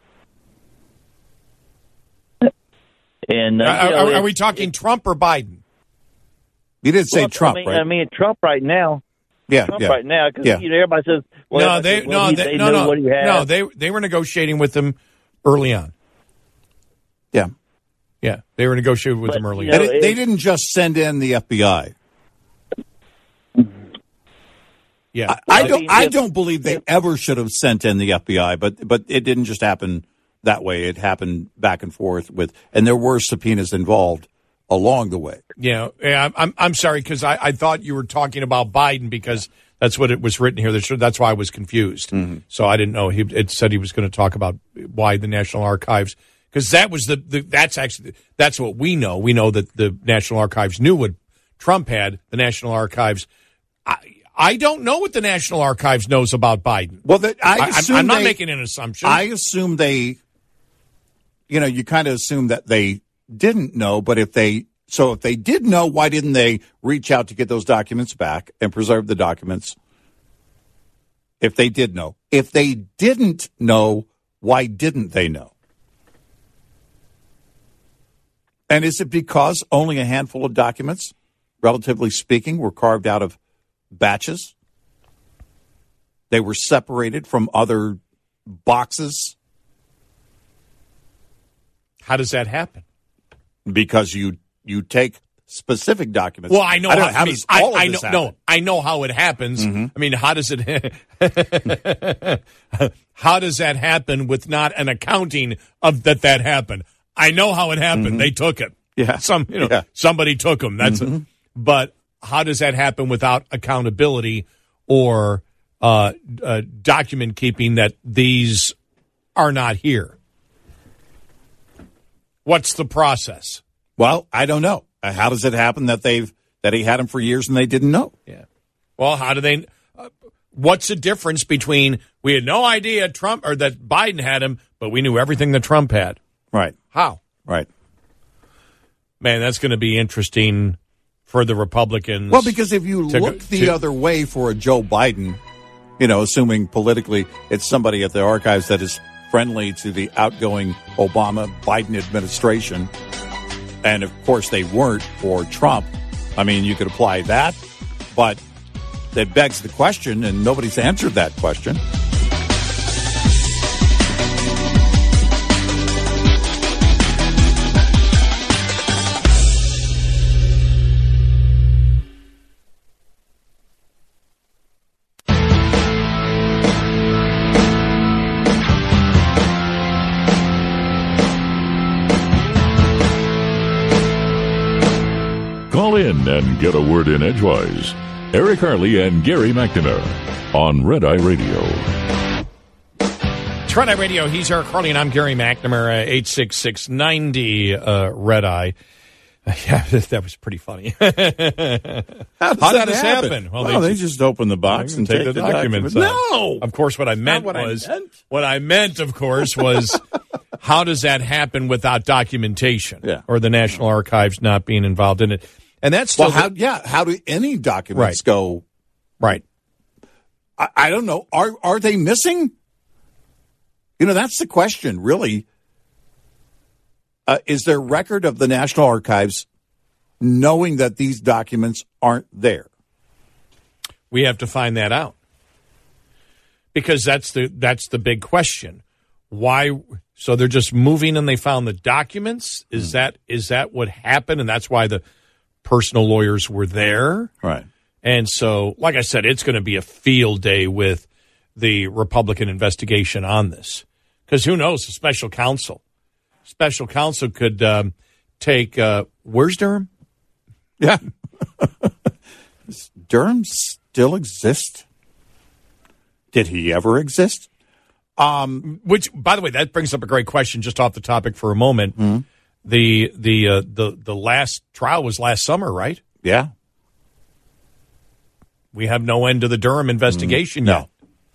Speaker 18: And
Speaker 4: are we talking Trump or Biden?
Speaker 10: You did say Trump, right?
Speaker 18: I mean, Trump right now.
Speaker 10: Yeah,
Speaker 18: Trump right now, because everybody says, they know what he had.
Speaker 4: No, they were negotiating with him early on. Yeah, they were negotiating with him early on.
Speaker 10: They didn't just send in the FBI.
Speaker 4: Yeah,
Speaker 10: I don't believe they ever should have sent in the FBI, but it didn't just happen that way. It happened back and forth and there were subpoenas involved along the way.
Speaker 4: Yeah, I'm sorry because I thought you were talking about Biden because that's what it was written here. That's why I was confused. Mm-hmm. So I didn't know it said he was going to talk about why the National Archives, because that was that's what we know. We know that the National Archives knew what Trump had. The National Archives. I don't know what the National Archives knows about Biden.
Speaker 10: Well, I'm
Speaker 4: not making an assumption.
Speaker 10: I assume they, you kind of assume that they didn't know, but if they did know, why didn't they reach out to get those documents back and preserve the documents? If they did know. If they didn't know, why didn't they know? And is it because only a handful of documents, relatively speaking, were carved out of batches? They were separated from other boxes?
Speaker 4: How does that happen?
Speaker 10: Because you take specific documents.
Speaker 4: Well, I know how does all of this happen? No, I know how it happens.
Speaker 10: Mm-hmm.
Speaker 4: I mean, how does it? How does that happen with not an accounting of that happened? I know how it happened. Mm-hmm. They took it.
Speaker 10: Yeah,
Speaker 4: somebody took them. That's it. But how does that happen without accountability or document keeping that these are not here? What's the process?
Speaker 10: Well, I don't know. How does it happen that he had them for years and they didn't know?
Speaker 4: Yeah. Well, how do they? What's the difference between we had no idea Trump or that Biden had him, but we knew everything that Trump had?
Speaker 10: Right.
Speaker 4: How?
Speaker 10: Right.
Speaker 4: Man, that's going to be interesting for the Republicans.
Speaker 10: Well, because if you look the other way for a Joe Biden, assuming politically it's somebody at the archives that is friendly to the outgoing Obama-Biden administration, and of course they weren't for Trump, I mean, you could apply that, but that begs the question, and nobody's answered that question.
Speaker 3: Call in and get a word in edgewise. Eric Harley and Gary McNamara on Red Eye Radio.
Speaker 4: It's Red Eye Radio. He's Eric Harley and I'm Gary McNamara. 866-90 Red Eye. Yeah, that was pretty funny.
Speaker 10: How did that happen? Well, they just open the box and take the documents.
Speaker 4: No, of course. What I meant of course, was how does that happen without documentation?
Speaker 10: Yeah.
Speaker 4: Or the National Archives not being involved in it? And that's still
Speaker 10: how do any documents go?
Speaker 4: Right.
Speaker 10: I don't know. Are they missing? That's the question, really. Is there record of the National Archives knowing that these documents aren't there?
Speaker 4: We have to find that out, because that's the big question. Why? So they're just moving and they found the documents? Is that what happened? And that's why the personal lawyers were there?
Speaker 10: Right.
Speaker 4: And so, like I said, it's going to be a field day with the Republican investigation on this. Because who knows, a special counsel could take, where's Durham?
Speaker 10: Yeah. Does Durham still exist? Did he ever exist?
Speaker 4: Which, by the way, that brings up a great question just off the topic for a moment.
Speaker 10: Mm-hmm.
Speaker 4: The last trial was last summer, right?
Speaker 10: Yeah.
Speaker 4: We have no end to the Durham investigation yet.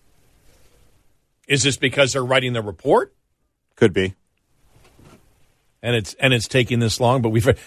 Speaker 4: Is this because they're writing the report?
Speaker 10: Could be.
Speaker 4: And it's taking this long, but it's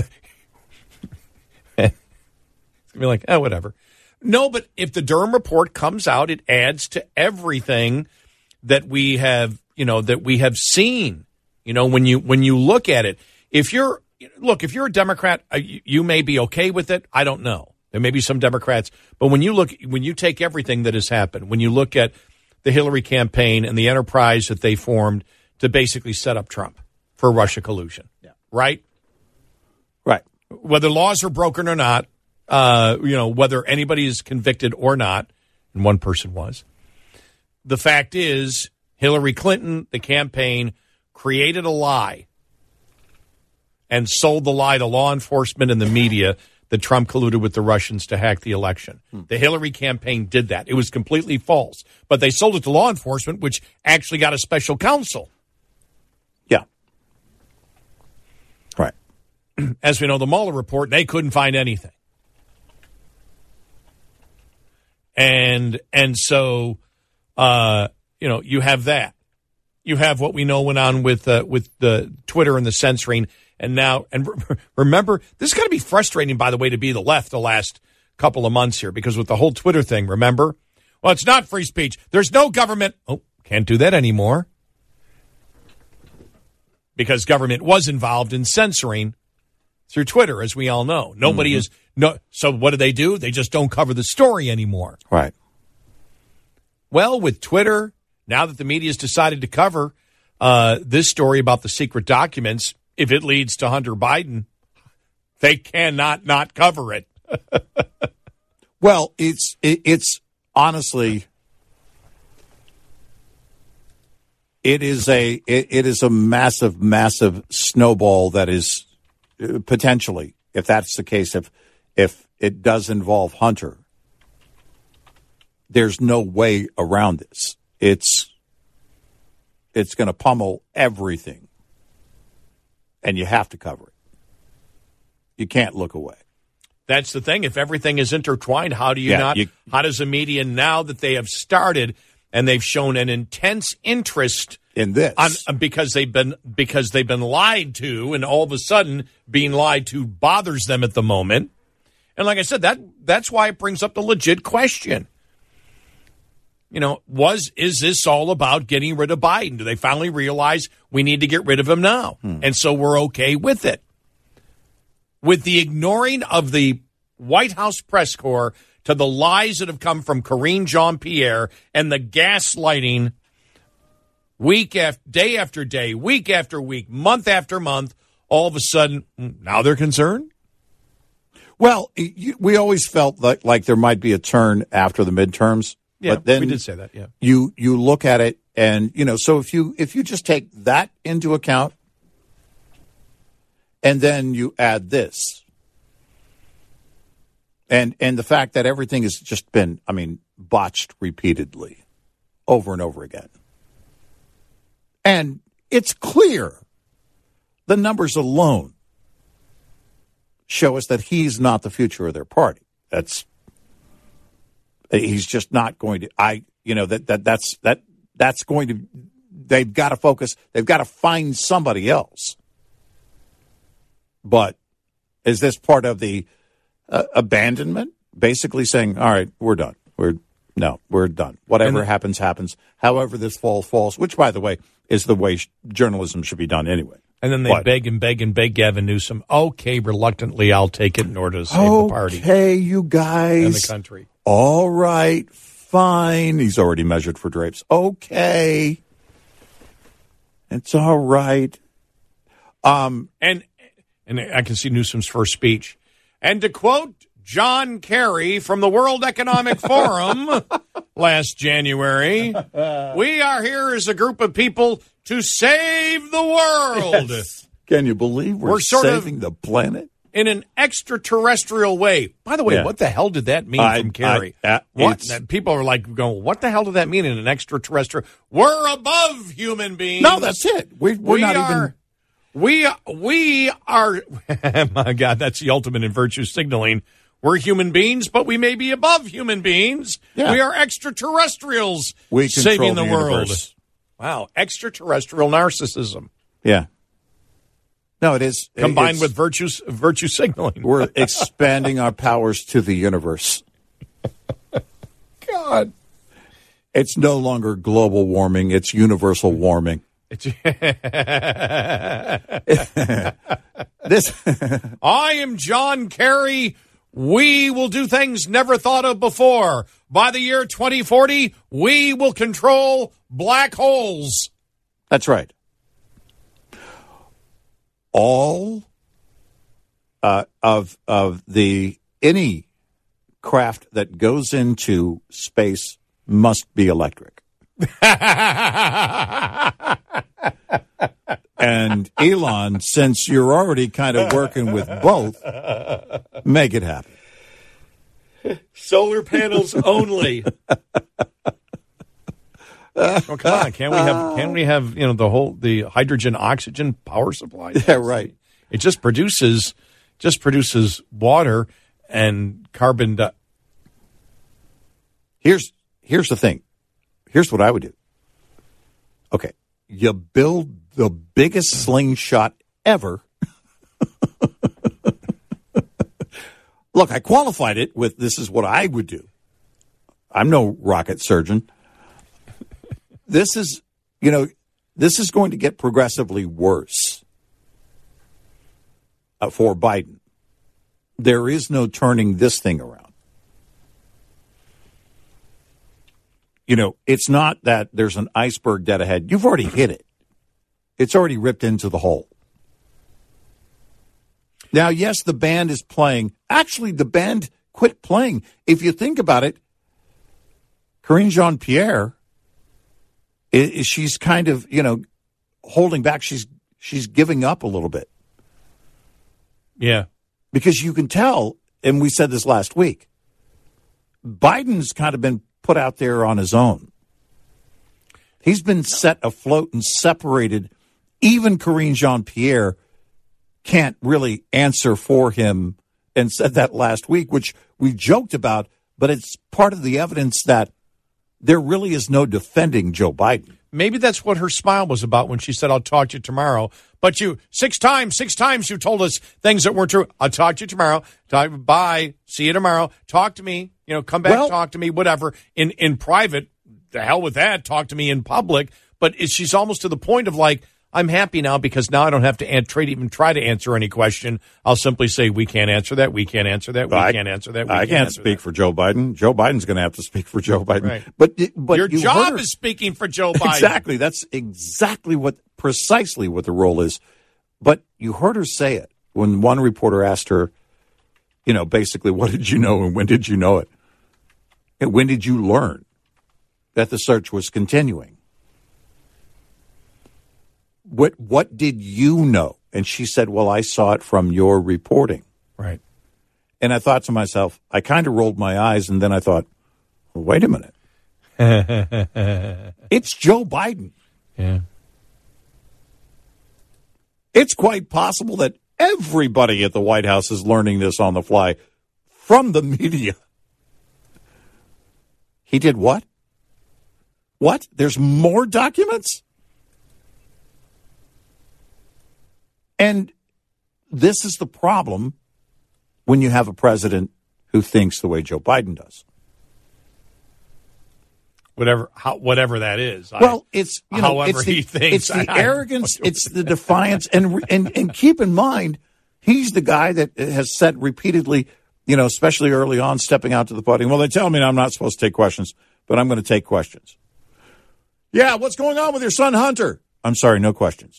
Speaker 4: gonna be like, whatever. No, but if the Durham report comes out, it adds to everything that we have seen. When you look at it, if you're a Democrat, you may be okay with it. I don't know. There may be some Democrats, but when you take everything that has happened, when you look at the Hillary campaign and the enterprise that they formed to basically set up Trump for Russia collusion, right?
Speaker 10: Right.
Speaker 4: Whether laws are broken or not, whether anybody is convicted or not, and one person was. The fact is, Hillary Clinton, the campaign, created a lie and sold the lie to law enforcement and the media that Trump colluded with the Russians to hack the election. The Hillary campaign did that. It was completely false. But they sold it to law enforcement, which actually got a special counsel.
Speaker 10: Yeah. Right.
Speaker 4: As we know, the Mueller report, they couldn't find anything. And so, you have that. You have what we know went on with the Twitter and the censoring. And remember, this is going to be frustrating, by the way, to be the left the last couple of months here, because with the whole Twitter thing, remember? Well, it's not free speech. There's no government. Oh, can't do that anymore. Because government was involved in censoring through Twitter, as we all know. Nobody is. No. So what do? They just don't cover the story anymore.
Speaker 10: Right.
Speaker 4: Well, with Twitter, now that the media has decided to cover this story about the secret documents, if it leads to Hunter Biden, they cannot not cover it.
Speaker 10: Well, it's honestly, it is a massive snowball that is potentially, if that's the case, if it does involve Hunter, there's no way around this. It's going to pummel everything. And you have to cover it. You can't look away.
Speaker 4: That's the thing. If everything is intertwined, how do you not? How does the media, now that they have started and they've shown an intense interest
Speaker 10: in this,
Speaker 4: because they've been lied to, and all of a sudden being lied to bothers them at the moment. And like I said, that's why it brings up the legit question. Is this all about getting rid of Biden? Do they finally realize we need to get rid of him now? And so we're okay with it. With the ignoring of the White House press corps to the lies that have come from Karine Jean-Pierre and the gaslighting day after day, week after week, month after month, all of a sudden, now they're concerned?
Speaker 10: Well, we always felt like there might be a turn after the midterms.
Speaker 4: Yeah,
Speaker 10: but then
Speaker 4: we did say that, yeah.
Speaker 10: You look at it and, so if you just take that into account and then you add this and the fact that everything has just been, botched repeatedly over and over again. And it's clear the numbers alone show us that he's not the future of their party. He's just not going to. That's going to. They've got to focus. They've got to find somebody else. But is this part of the abandonment? Basically saying, "All right, we're done. We're done. Whatever happens, happens. However, this falls. Which, by the way, is the way journalism should be done anyway."
Speaker 4: And then they beg and beg and beg Gavin Newsom. Okay, reluctly, I'll take it in order to save the party.
Speaker 10: Okay, you guys.
Speaker 4: And the country.
Speaker 10: All right, fine. He's already measured for drapes. Okay. It's all right.
Speaker 4: And I can see Newsom's first speech. And to quote John Kerry from the World Economic Forum last January, we are here as a group of people to save the world.
Speaker 10: Yes. Can you believe we're saving the planet?
Speaker 4: In an extraterrestrial way. By the way, what the hell did that mean from Kerry? People are like going, what the hell did that mean in an extraterrestrial? We're above human beings.
Speaker 10: No, that's it. We're not even...
Speaker 4: We are, my God, that's the ultimate in virtue signaling. We're human beings, but we may be above human beings. Yeah. We are extraterrestrials saving the world.
Speaker 10: Universe.
Speaker 4: Wow, extraterrestrial narcissism.
Speaker 10: Yeah. No, it is.
Speaker 4: Combined with virtue signaling.
Speaker 10: We're expanding our powers to the universe.
Speaker 4: God.
Speaker 10: It's no longer global warming, it's universal warming.
Speaker 4: I am John Kerry. We will do things never thought of before. By the year 2040, we will control black holes.
Speaker 10: That's right. All of any craft that goes into space must be electric. And Elon, since you're already kind of working with both, make it happen.
Speaker 4: Solar panels only. Oh, come on! Can we have the hydrogen oxygen power supply?
Speaker 10: Yeah, right.
Speaker 4: It just produces water and carbon.
Speaker 10: Here's the thing. Here's what I would do. Okay, you build the biggest slingshot ever. Look, I qualified it with this is what I would do. I'm no rocket surgeon. This is going to get progressively worse for Biden. There is no turning this thing around. It's not that there's an iceberg dead ahead. You've already hit it. It's already ripped into the hole. Now, yes, the band is playing. Actually, the band quit playing. If you think about it, Karine Jean-Pierre, she's kind of, holding back. She's giving up a little bit.
Speaker 4: Yeah.
Speaker 10: Because you can tell, and we said this last week, Biden's kind of been put out there on his own. He's been set afloat and separated. Even Karine Jean-Pierre can't really answer for him, and said that last week, which we joked about, but it's part of the evidence that there really is no defending Joe Biden.
Speaker 4: Maybe that's what her smile was about when she said, I'll talk to you tomorrow. But you, six times you told us things that weren't true. I'll talk to you tomorrow. Bye. See you tomorrow. Talk to me. Come back, talk to me, whatever. In private, the hell with that. Talk to me in public. But she's almost to the point of like, I'm happy now because now I don't have to even try to answer any question. I'll simply say, we can't answer that. We can't answer that. We can't answer that.
Speaker 10: I can't speak for Joe Biden. Joe Biden's going to have to speak for Joe Biden.
Speaker 4: Right.
Speaker 10: But
Speaker 4: your job is speaking for Joe Biden.
Speaker 10: Exactly. That's precisely what the role is. But you heard her say it when one reporter asked her, basically, what did you know and when did you know it? And when did you learn that the search was continuing? What did you know? And she said, well, I saw it from your reporting.
Speaker 4: Right.
Speaker 10: And I thought to myself, I kind of rolled my eyes, and then I thought, well, wait a minute. It's Joe Biden.
Speaker 4: Yeah.
Speaker 10: It's quite possible that everybody at the White House is learning this on the fly from the media. He did what? What? There's more documents? And this is the problem when you have a president who thinks the way Joe Biden does.
Speaker 4: whatever that is.
Speaker 10: Well, it's
Speaker 4: however
Speaker 10: it's
Speaker 4: he thinks.
Speaker 10: It's the arrogance. It's the defiance, and keep in mind, he's the guy that has said repeatedly, especially early on, stepping out to the podium. Well, they tell me I'm not supposed to take questions, but I'm going to take questions. Yeah, what's going on with your son Hunter? I'm sorry, no questions.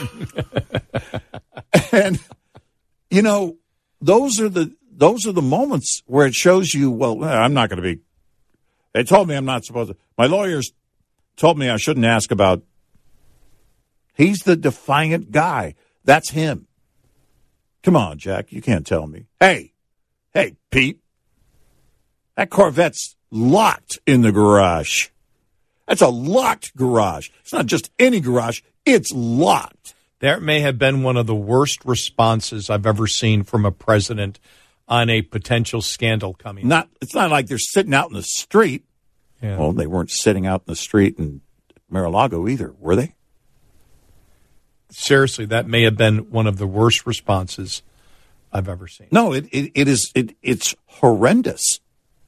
Speaker 10: And those are the moments where it shows you, well, I'm not going to be. They told me I'm not supposed to. My lawyers told me I shouldn't ask about. He's the defiant guy. That's him. Come on, Jack. You can't tell me. Hey, Pete. That Corvette's locked in the garage. That's a locked garage. It's not just any garage. It's locked.
Speaker 4: That may have been one of the worst responses I've ever seen from a president on a potential scandal coming.
Speaker 10: It's not like they're sitting out in the street.
Speaker 4: Yeah.
Speaker 10: Well, they weren't sitting out in the street in Mar-a-Lago either, were they?
Speaker 4: Seriously, that may have been one of the worst responses I've ever seen.
Speaker 10: No, it's horrendous.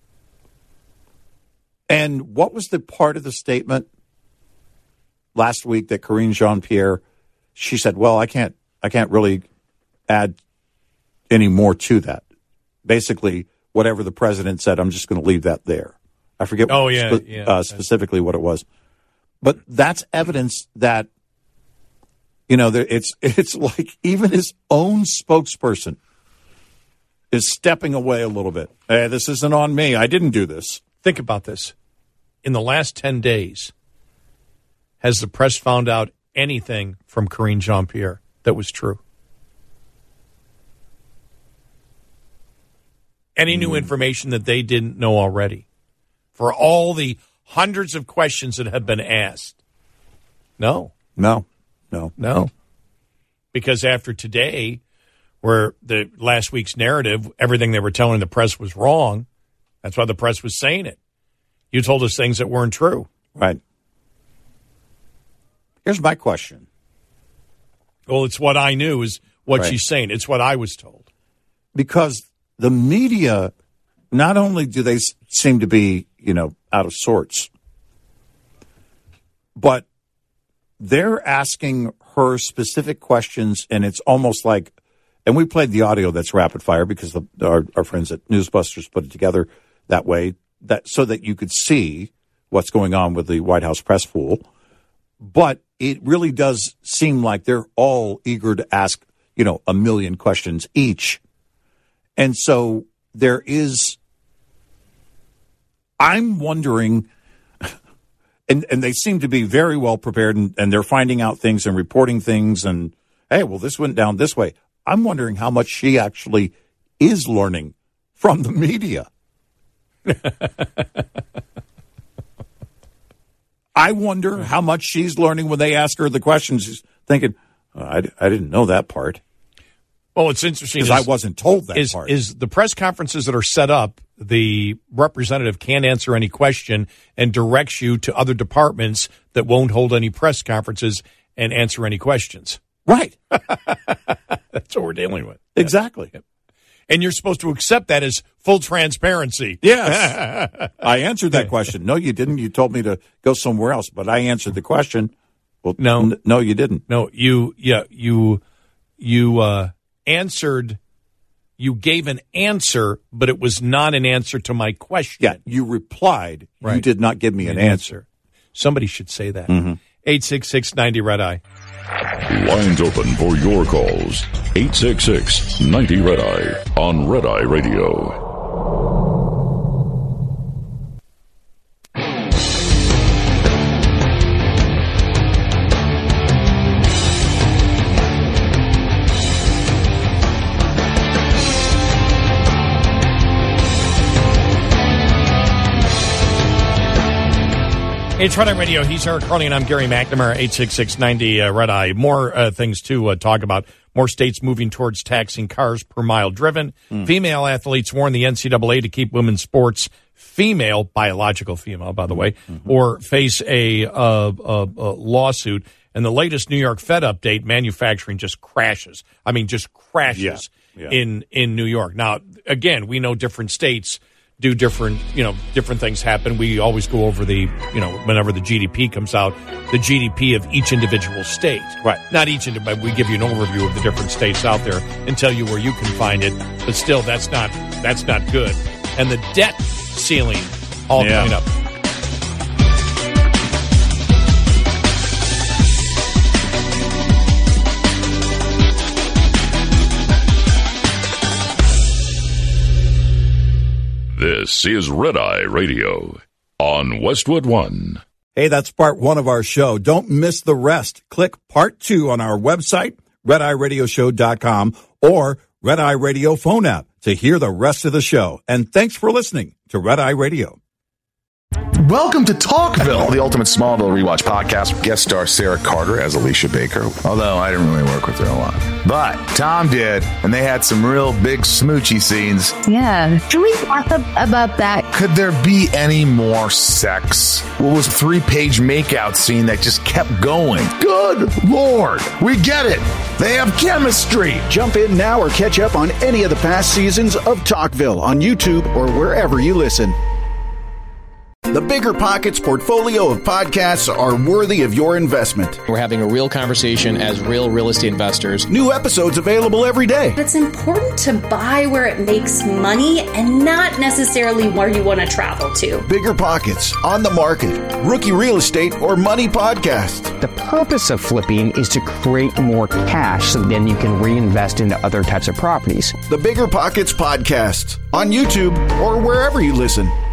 Speaker 10: And what was the part of the statement last week that Karine Jean-Pierre, she said, well, I can't really add any more to that. Basically, whatever the president said, I'm just going to leave that there. I forget specifically what it was. But that's evidence that, it's like even his own spokesperson is stepping away a little bit. Hey, this isn't on me. I didn't do this.
Speaker 4: Think about this. In the last 10 days, has the press found out anything from Karine Jean-Pierre that was true? Any new information that they didn't know already? For all the hundreds of questions that have been asked? No. Because after today, where the last week's narrative, everything they were telling the press was wrong, that's why the press was saying it. You told us things that weren't true.
Speaker 10: Right. Here's my question.
Speaker 4: Well, it's what I knew is what she's saying. It's what I was told.
Speaker 10: Because the media, not only do they seem to be, out of sorts, but they're asking her specific questions, and it's almost like, and we played the audio that's rapid fire because our friends at Newsbusters put it together that way, so that you could see what's going on with the White House press pool. But it really does seem like they're all eager to ask, a million questions each. And so there is, I'm wondering, and they seem to be very well prepared, and they're finding out things and reporting things, and, hey, well, this went down this way. I'm wondering how much she actually is learning from the media. I wonder how much she's learning when they ask her the questions. She's thinking, I didn't know that part.
Speaker 4: Well, it's interesting.
Speaker 10: Because I wasn't told that part.
Speaker 4: Is the press conferences that are set up, the representative can't answer any question and directs you to other departments that won't hold any press conferences and answer any questions.
Speaker 10: Right.
Speaker 4: That's what we're dealing with.
Speaker 10: Exactly.
Speaker 4: Yep. And you're supposed to accept that as full transparency.
Speaker 10: Yes. I answered that question. No, you didn't. You told me to go somewhere else, but I answered the question. Well, no, you didn't.
Speaker 4: No, you answered. You gave an answer, but it was not an answer to my question.
Speaker 10: Yeah, you replied. Right. You did not give me an answer.
Speaker 4: Somebody should say that. 866-90-RED-EYE.
Speaker 3: Lines open for your calls. 866-90-RED-EYE on Red Eye Radio.
Speaker 4: It's Red Eye Radio. He's Eric Carly, and I'm Gary McNamara, 866-90-RED-EYE. More things to talk about. More states moving towards taxing cars per mile driven. Female athletes warn the NCAA to keep women's sports female, biological female, by the way, or face a lawsuit. And the latest New York Fed update, manufacturing just crashes. I mean, just crashes in New York. Now, again, we know different states do different things happen. We always go over whenever the GDP comes out, the GDP of each individual state.
Speaker 10: Right.
Speaker 4: Not each, but we give you an overview of the different states out there and tell you where you can find it. But still, that's not good. And the debt ceiling all coming up.
Speaker 3: This is Red Eye Radio on Westwood One.
Speaker 1: Hey, that's part one of our show. Don't miss the rest. Click part 2 on our website, RedEyeRadioshow.com, or Red Eye Radio phone app to hear the rest of the show. And thanks for listening to Red Eye Radio.
Speaker 19: Welcome to Talkville, the ultimate Smallville rewatch podcast. Guest star Sarah Carter as Alicia Baker, although I didn't really work with her a lot. But Tom did, and they had some real big smoochy scenes.
Speaker 20: Yeah. Can we talk about that?
Speaker 19: Could there be any more sex? What was a 3-page makeout scene that just kept going? Good Lord, we get it. They have chemistry.
Speaker 21: Jump in now or catch up on any of the past seasons of Talkville on YouTube or wherever you listen. The Bigger Pockets portfolio of podcasts are worthy of your investment.
Speaker 22: We're having a real conversation as real estate investors.
Speaker 21: New episodes available every day.
Speaker 23: It's important to buy where it makes money and not necessarily where you want to travel to.
Speaker 21: Bigger Pockets, On the Market, Rookie Real Estate, or Money Podcast.
Speaker 24: The purpose of flipping is to create more cash so then you can reinvest into other types of properties.
Speaker 21: The Bigger Pockets Podcast on YouTube or wherever you listen.